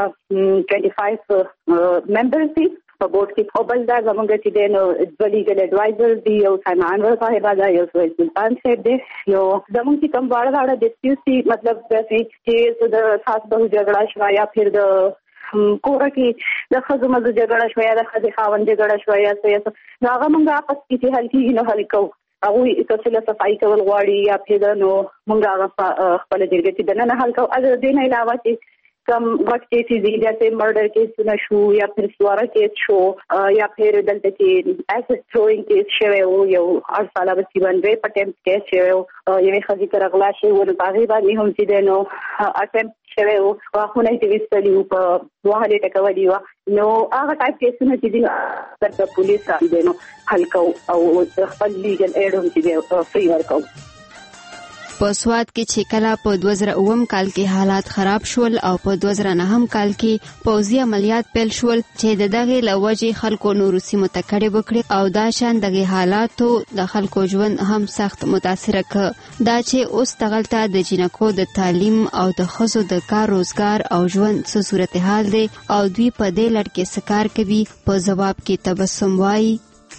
S6: پنځه ممبرز دي په بورډ کې، او بل دا زموږ چې دی نو دوه لیګل اډوایزر دي، یو سایما انور صاحب دا، یو سویل سلطان صاحب دی، یو زموږ چې کوم واړه واړه ډسپیوټ دي، مطلب چې د ساس بهو جګړه شوه یا پھر د کوره کې د ښځو مزو جګړه شوه یا د ښځې خاوند جګړه شوه یا څه، نو هغه موږ آپس کې چې حل کېږي نو حل کوو. هغوی کله صفایي کول غواړي یا پیدا نو موږ هغه خپل جرګې ته دننه حل کوو. از دې نه علاوه چې کم وخت کې چې دې مرډر کیسونه شو یا پھر سواره کیس شو یا پھر دلته کې اسید تھروینګ کیس شوی او یو اړ ساله بچی باندې پټمپ کیس شوی او یوې ښځې کر غلا شوی ول هغه باندې هم چې دی نو اټمپ شوی او واخونه یې وستلی په وهلې ټکولې و. نو هغه ټایپ کیسونه چې دی د پولیس دی نو حل کوو او خپل لیګل ایډ هم چې دی فری ورکوو.
S9: په سواد کې چې کله په دوه زره اووم کال کې حالات خراب شول او په دوه زره نهم کال کې پوځي عملیات پیل شول چې د دغه لوجې خلکو نورو سیمو ته کډې وکړي او دا شان دغه حالاتو د خلکو ژوند هم سخت متاثر کړ. دا چې اوس دغلته د جنکو د تعلیم او د ښځو د کار روزګار او ژوند څه صورتحال دی او دوی په دې لړ کې څه کار کوي، په ځواب کې تبسم وایي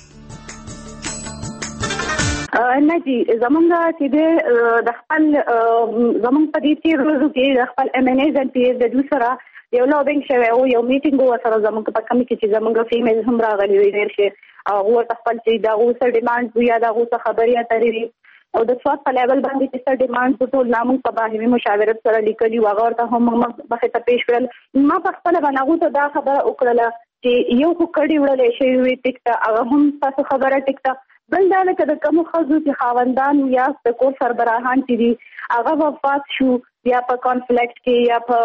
S6: نه جی زمونږ چې د خپل زمونږ په دې تیر ورځو کې د خپل ایم ان ایز ان پی ایز د دوی سره یو لوبینګ شوی او یو میټینګ و سره زمونږ په کمی کې چې زمونږ فیمیل هم راغلي وي ډېر شي او هغه خپل چې دا اوسه ډیماند وي یا دا اوسه خبري اترې او د سواد په لیول باندې چې څه ډیماند ټول نامو په باهمي مشاورت سره لیکلي و هغه ته هم مخه ته پیښ کړل. ما په خپل باندې ته دا خبره وکړه چې یو خو کډي وړلې شي وي ټیکټه هغه هم تاسو خبره ټیکټه بل دا نه کده کوم خزو چې خاوندان یا د کور سربراهان چې دي هغه وفات شو یا په کانفلیکټ کې یا په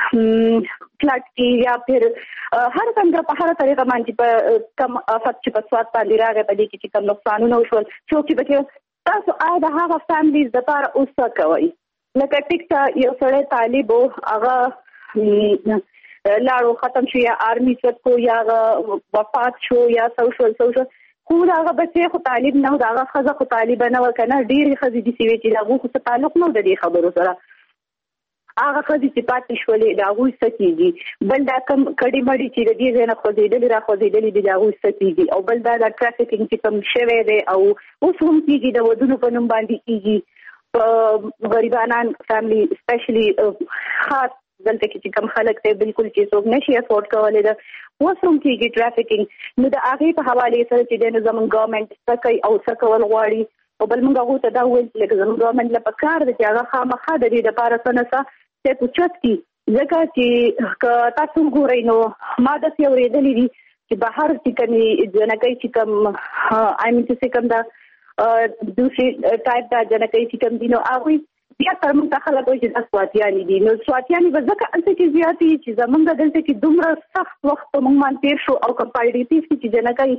S6: فلټ کې یا پھر هر څنګه په هر طریقه باندې په کم افت چې په سواد باندې راغی په دې کې چې کوم نقصانونه وشول چې چې تاسو آیا د هغه فیملیز د لپاره اوسه کوي لکه ټیکټه یو سړی طالب هغه لاړو ختم شو یا آرمي څخه کو یا وفات شو یا سوشل سوشل خو هغه بچي خو طالب نه دا هغه خزه خو طالب نه وکنه ډېری خزې دي چې چې هغه خو تعلق نه د دې خبرو سره هغه خزې چې پاتې شولې دا هغه ستېږي بل دا کم کډي مړي چې د دې نه خو دې دلې را خو دې دلې د هغه ستېږي او بل دا د ټرافیکینګ چې کوم شوی دی او اوس هم کېږي د ودونو په نوم باندې کېږي غریبانان فیملی سپیشلی خاص دلته کې کوم خلک ته بالکل چې څوک نشي افورد کولای دا وسوم کېږي ټرافیکینګ نو د هغه په حواله سره چې د نظام ګورنمنت څخه او څخه ول غواړي او بل موږ هغه ته دا وایي چې زموږ ګورنمنت لپاره کار دی چې هغه خامخا د دې لپاره سنسا څه پوښت کی ځکه چې تاسو ګورئ نو ما د سیورېدلې دي چې بهر چې کومي جنکې چې کوم ایم چې کوم دا دوسری ټایپ دا جنکې چې کوم دینو هغه بیا تر موږ ته خلک وایي چې د سواتیانی دي نو سواتیانی به ځکه انته کې زیاتې چې زمونږ دلته کې دومره سخت وخت په موږ باندې تیر شو او کمپاریټیو چې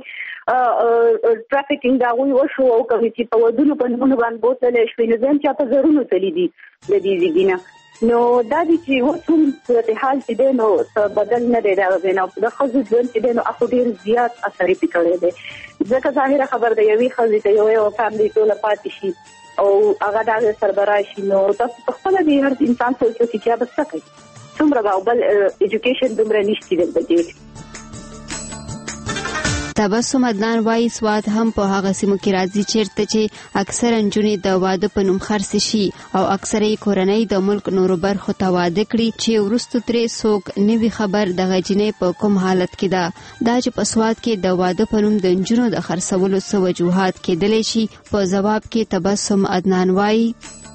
S6: جنکې ټرافیکینګ دا وی وشو او کوي چې په ودونو په نومونو باندې بوتلې شوې نو ځم چې تاسو ضروري تللی دي د دې زیګینا نو دا دي چې وڅوم په حال چې دی نو بدل نه دی راغلی نو د خزو ژوند چې دی نو اخو ډیر زیات اثر یې پکړی دی ځکه ظاهره خبر دی یوې خزې ته یو یو فیملی ټول پاتې شي او هغه د سربراہ شي نو تاسو په خپل دی هر انسان سوچو چې چا بس کوي څومره بل ایجوکیشن دومره نشته دلته.
S9: تبسم عدنان وایي سواد هم په هغه سیمو کې راځي چیرته چې اکثر انجونې د واده په نوم خرڅ شي او اکثره کورنۍ د ملک نورو برخو ته واده کړي چې وروسته ترې څوک نوي خبر د غجنې په کوم حالت کې ده دا چې په سواد کې د واده په نوم د انجونو د خرڅولو څه وجوهات کېدلی شي. په ځواب کې تبسم عدنان وایي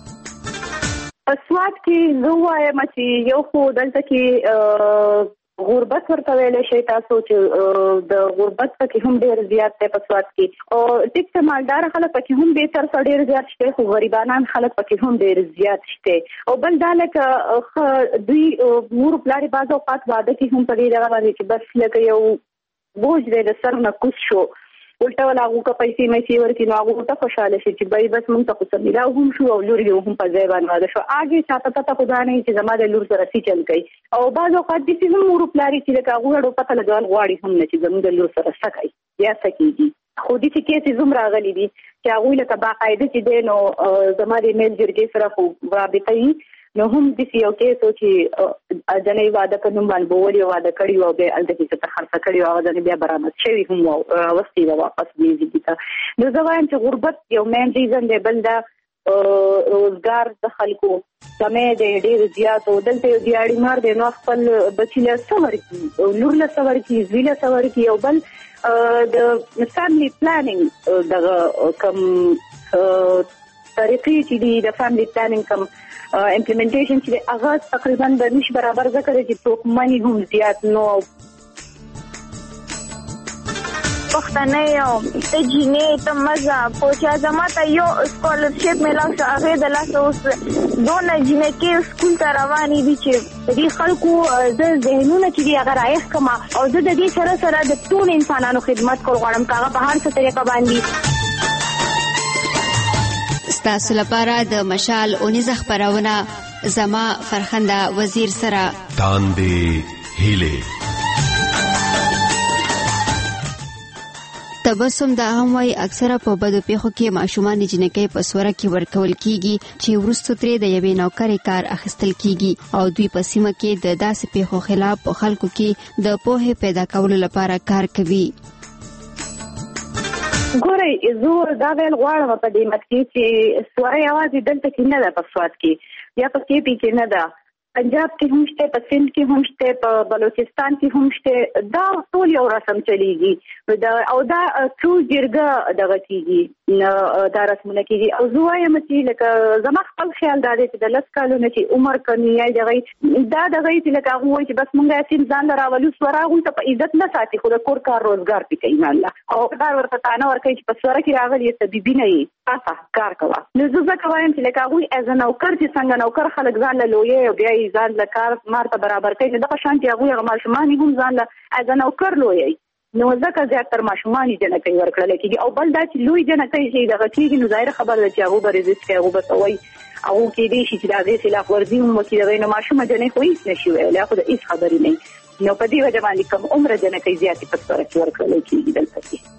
S6: سواد کې زه وایم چې یو خو دلته کې غربت ورته ویل شي تاسو چې د غربت پکې هم ډیر زیات دی په سواد کې او ټیک ته مالدار خلک پکې هم به تر څو ډیر زیات شته خو غریبانان خلک پکې هم ډیر زیات شته او بل دا لکه دوی مور پلاری باز اوقات واده کې هم په دې ډول باندې چې بس لکه یو بوج دی د سر نه کوس شو ولټه ولا هغه کا پیسې مې سی ورکی نو هغه ته خوشاله شي چې بای بس مونږ ته خو سملا هم شو او لور یو هم په ځای باندې واده شو اگې چاته ته خدا نه چې زما د لور سره سی چل کوي او بعض اوقات دې چې موږ ورپلاري چې لکه هغه ډو پته لګول غواړي هم نه چې زموږ د لور سره سکای یا سکیږي خو دې چې کیسې زوم راغلي دي چې هغه لکه باقاعده چې دینو زما د میل جرګې سره خو رابطه ای نو هم د سی او کې سوچي اجنې واده کوم باندې بوولي واده کړی او به الته کې څه خرڅ کړی او د بیا برابر شوی هم واستي واپس دیږي ته نو زوایم چې غربت یو مین ریزن دی بل دا روزګار د خلکو سمې د ډېر زیات او دلته دیاړي مار دی نو خپل بچی له سور کی لور له سور کی زویله سور کی او بل د فیملی پلانینګ د کوم طریقې چې دی د فیملی پلانینګ کوم امپلیمنټیشن چې هغه تقریبا د نش برابر ذکر چې څوک منی هم زیات نو
S8: پښتنه یو ته جینې ته مزه پوچا زما ته یو سکولرشپ ملاو شو هغه د لاس اوس دونه جینې کې سکول ته روانې دي چې دې خلکو د ذهنونه چې دی هغه رايخ کما او د دې سره سره د ټول انسانانو خدمت کول غواړم کاغه په هر څه طریقه باندې
S9: ستاسو لپاره د مشال اونیز خبرونه زما فرخنده وزیر سره
S10: تاندې هیله
S9: تبسم دا هم وای اکثره په بدو پیښو کې ماشومان جنکې په سوره کې ورکول کیږي چې ورستو ترې د یوې نوکرې کار اخیستل کیږي او دوی په سیمه کې د داسې پیښو خلاف په خلکو کې د پوهې پیدا کولو لپاره کار کوي.
S6: ګورئ زه دا ویل غواړم په دې مکتب چې سوره یوازې دلته کې نه ده په سواد کې یا په کې پی کې نه ده پنجاب کې هم شته په سند کې هم شته په بلوچستان کې هم شته دا ټول یو رسم چلیږي دا او دا ټول جرګه دغه کیږي دا رسمونه کیږي او زه وایم چې لکه زما خپل خیال دا دی چې د لس کالونو چې عمر کمی یا دغه دا دغه چې لکه هغه وایي چې بس مونږه سیم ځان راولو سوره هغه ته په عزت نه ساتي خو د کور کار روزګار پکې نه الله او دا ورته تانه ورکوي چې په سوره کې راغلي ته بیبي نه یې تاسو کار کوه نو زه ځکه وایم چې لکه هغه از نوکر چې څنګه نوکر خلک ځان له لوی او بیا ځان له کار مارته برابر کوي دغه شانتي هغه ماشومان هم ځان له از نوکر لوی نو ځکه زیات تر ماشومان جنکې ورکړل کېږي او بل دا چې لوی جنکې چې دغه کېږي نو ظاهر خبره ده چې هغه به ريزست کوي هغه به سوي او کې دې شي چې دا دې خلاف ورزي هم کې دغه نو ماشومه جنې خو هیڅ نشي ویل خو د هیڅ خبرې نه نو په دې وجه باندې کوم عمر جنکې زیات په سره کې ورکړل کېږي دلته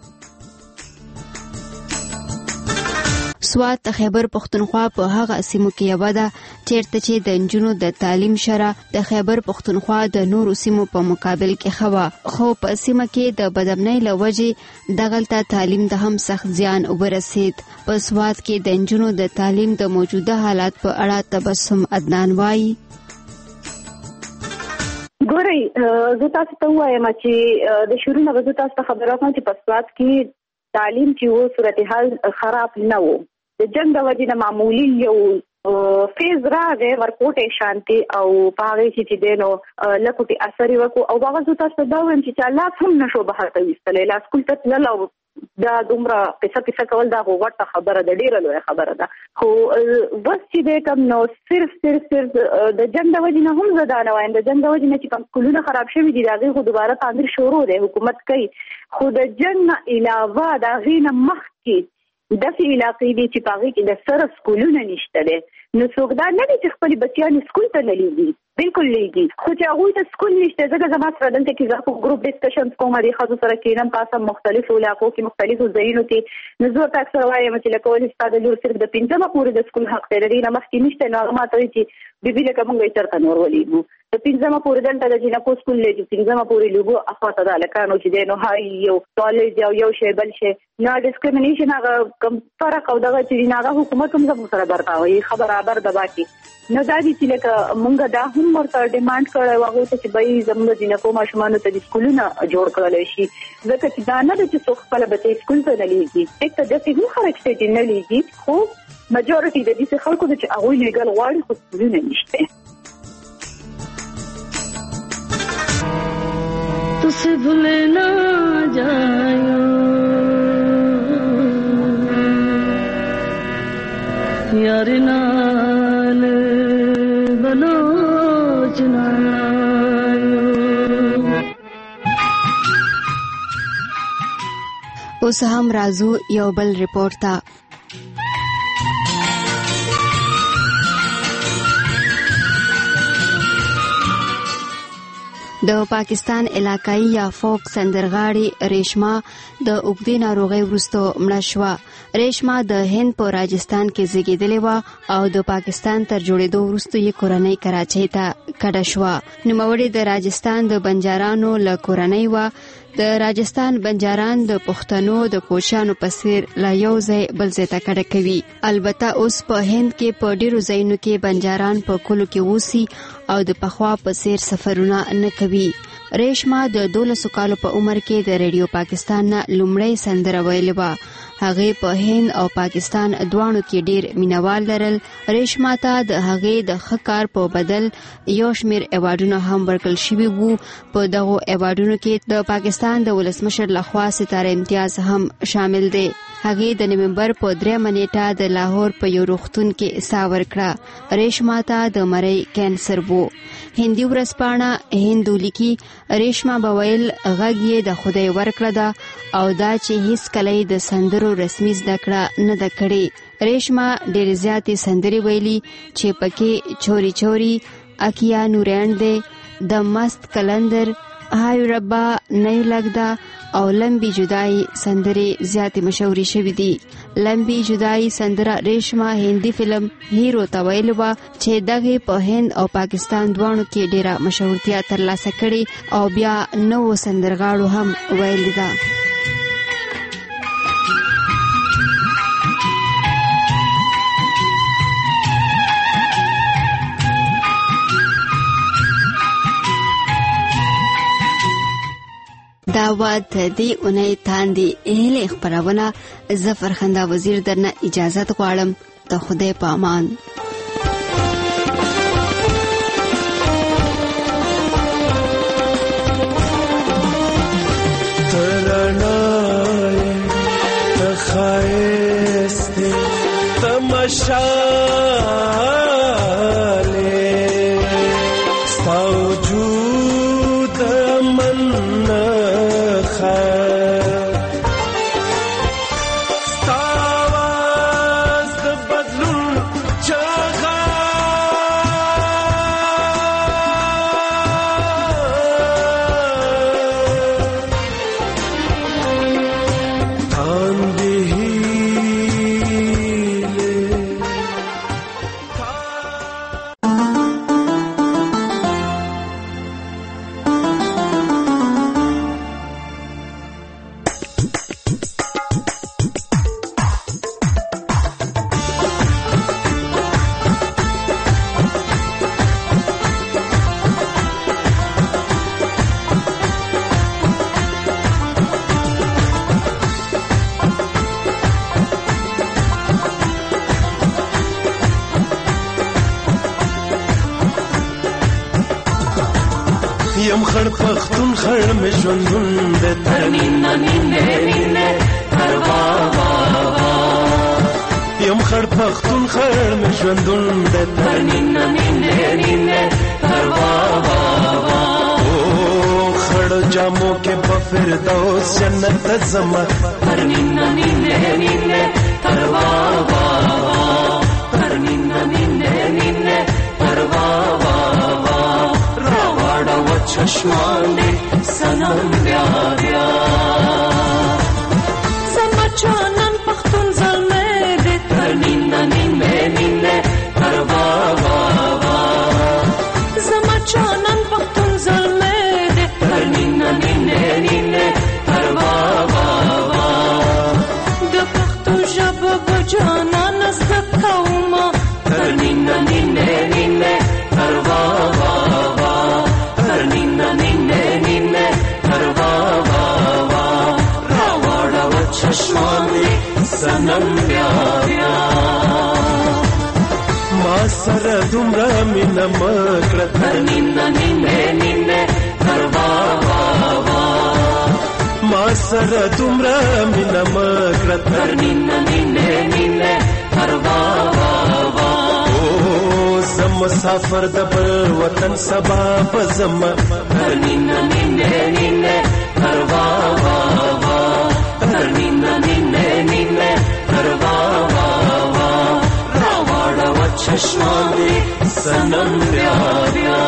S9: سواد د خیبر پښتونخوا په هغه سیمو کې یو ده چیرته چې د انجونو د تعلیم شره د خیبر پښتونخوا د نورو سیمو په مقابل کې خوا خو په سیمه کې د بدامنۍ لوجې دغلطه تعلیم د هم سخت زیان ورسید په سواد کې د انجونو د تعلیم د موجوده حالات په اړه تبسم عدنان وایي
S6: ګورئ زه تاسو ته وایم چې د شروع نه زه تاسو ته خبره کوم چې په سواد کې تعلیم چې و صورتحال خراب نه و د جنگ د وجې نه معمولی یو فیز راغی ورکوټې شانتي او پاره چې دینو لکوټي اثر وکړو او هغه زه تاسو ته وایم چې الله هم نشو بهر ته وستلې لا سکول ته نه لو دا دومره قصه قصه کول دا غوړه خبره ده ډیره لوی خبره ده خو بس چې د کوم نو صرف صرف صرف د جنگ د وجې نه هم زدانه وایم د جنگ د وجې نه چې کوم سکولونه خراب شوي دي دا غي خو دوباره تعمیر شروع دی حکومت کوي خو د جنگ علاوه دا غینه مخ کې داسې علاقې دي چې پاغي کې د سره سکولونه نشته دي نو څوک دا نه دي چې خپل بچیان سکول ته نه لیږي بالکل لیږي خو چې هغه ته سکول نشته ځکه زما سره دلته کې زه په ګروپ ډیسکشنز کوم دي خاصه سره کېنم تاسو مختلفو علاقو کې مختلفو ځایونو کې نو زه تاسو سره وایم چې لکه ولې ستاسو لور صرف د پنځمه پورې د سکول حق لري نه مخکې نشته نو هغه ماته چې بیبي لکه موږ یې ترته نور ولېږو د پنځمه پورې دلته د جنکو سکول لري پنځمه پورې لوګو اخواته د لکانو چې دی نو هاي یو کالج او یو شی بل شی نه ډیسکریمینیشن هغه کم فرق او دغه چې نه حکومت هم زموږ سره برتاوي خبر برابر د باقي نو دا دي چې لکه مونږ دا هم ورته ډیماند کړو هغه ته چې به زموږ جنکو ماشومان ته د سکولونه جوړ کړل شي ځکه چې دا نه چې څوک خپل بچي سکول ته نه لیږي یک ته د څه خلک ته نه لیږي خو ماجورټي د دې خلکو چې هغه لیګل غواړي خو سکولونه نشته
S12: तुझसे भूले ना जायो यार नाल बलोच ना
S9: اوس هم راځو یو بل ریپورت ته. د پاکستان علاقائی یا فوک سندرغاړي ریشما د اوږدې ناروغۍ وروسته مړه شوه. ریشما د هند په راجستان کې زیږېدلې وه او د پاکستان تر جوړېدو وروسته یې کورنۍ کراچۍ ته کډه شوه. نوموړې د راجستان د بنجارانو له کورنۍ وه. د راجستان بنجاران د پښتنو د کوچیانو په څیر له یو ځای بل ځای ته کډه کوي. البته اوس په هند کې په ډیرو ځایونو کې بنجاران په کلو کې اوسي او د پخوا په څیر سفرونه نه کوي. ریشما د دولسو کالو په عمر کې د ریډیو پاکستان نه لومړی سندره ویلې وه. هغې په هند او پاکستان دواړو کې ډیر مینوال لرل. ریشما ته د هغې د ښه کار په بدل یو شمیر ایوارډونه هم ورکړل شوي وو. په دغو ایوارډونو کې د پاکستان د ولسمشر لخوا ستاره امتیاز هم شامل دی. هغې د نومبر په دریمه نیټه د لاهور په یو روغتون کې ساه ورکړه. ریشما ته د مرۍ کینسر وو. هندي ورځپاڼه هندو لیکي ریشما به ویل غږ یې د خدای ورکړه ده او دا چې هیڅ کله د سندرو رسمي زده کړه نه ده کړې. ریشما ډېرې زیاتې سندرې ویلي چې پکې چوری چوری، اکیا نورین دی، د مست کلندر، هاي ربا نیو لګدا او لمبی جدائی سندرې زیاتې مشهوري شوې دي. لمبی جدائی سندره ریشما هندي فلم هیرو ته ویلې وه چې دغه په هند او پاکستان دواړو کې ډیره مشهورتیا ترلاسه کړې او بیا نوو سندرغاړو هم ویلې ده. دا واد دی اونۍ تاندې اهلې خبرونه. زه فرخنده وزیر درنه اجازت غواړم. د خدای په امان.
S7: ترنای تخایستی تماشاله سوجود من
S13: یم خړ پختون خړ مې ژوندون د ترنین نین نین هر وا وا وا یم خړ پختون خړ مې ژوندون د ترنین نین نین هر وا وا وا او خړ جامو کې په فردوس جنت زما ترنین نین نین هر وا وا وا ترنین نین نین هر وا وا چشمان سنم بیا بیا زما چانن پختون زلمه ده ترنین نین نین پروا وا وا زما چانن پختون زلمه ده ترنین نین نین پروا وا وا د پختو ژبه بجانان است کومه ترنین نین نین پروا وا وا ترنین نین نین پروا وا وا راوړه و چشمان سنم بیا بیا ما سره دومره مینه مکړه ترنین نین نین پروا وا وا ما سره دومره مینه مکړه ترنین نین نین پروا وا وا زم مسافر د بل وطن سبا بزم ترنین نین نین پروا وا وا ترنین چشمان دی سنم بیا بیا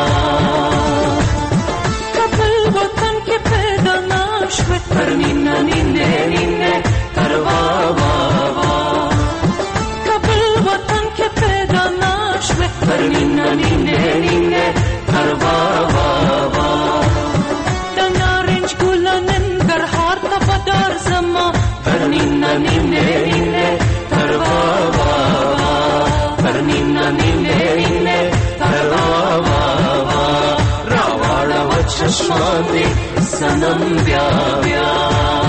S14: کبل وطن کې پیدا نشوه تر نینه نینه نینه تر وا وا وا کبل وطن کې پیدا نشوه تر نینه نینه نینه تر وا وا وا د نارنج ګل ننګرهار ته بدر زما تر نینه نینه نینه تر وا وا وا تر نینه نینه نینه تر وا وا وا راوړه و چشمان دی سنم بیا بیا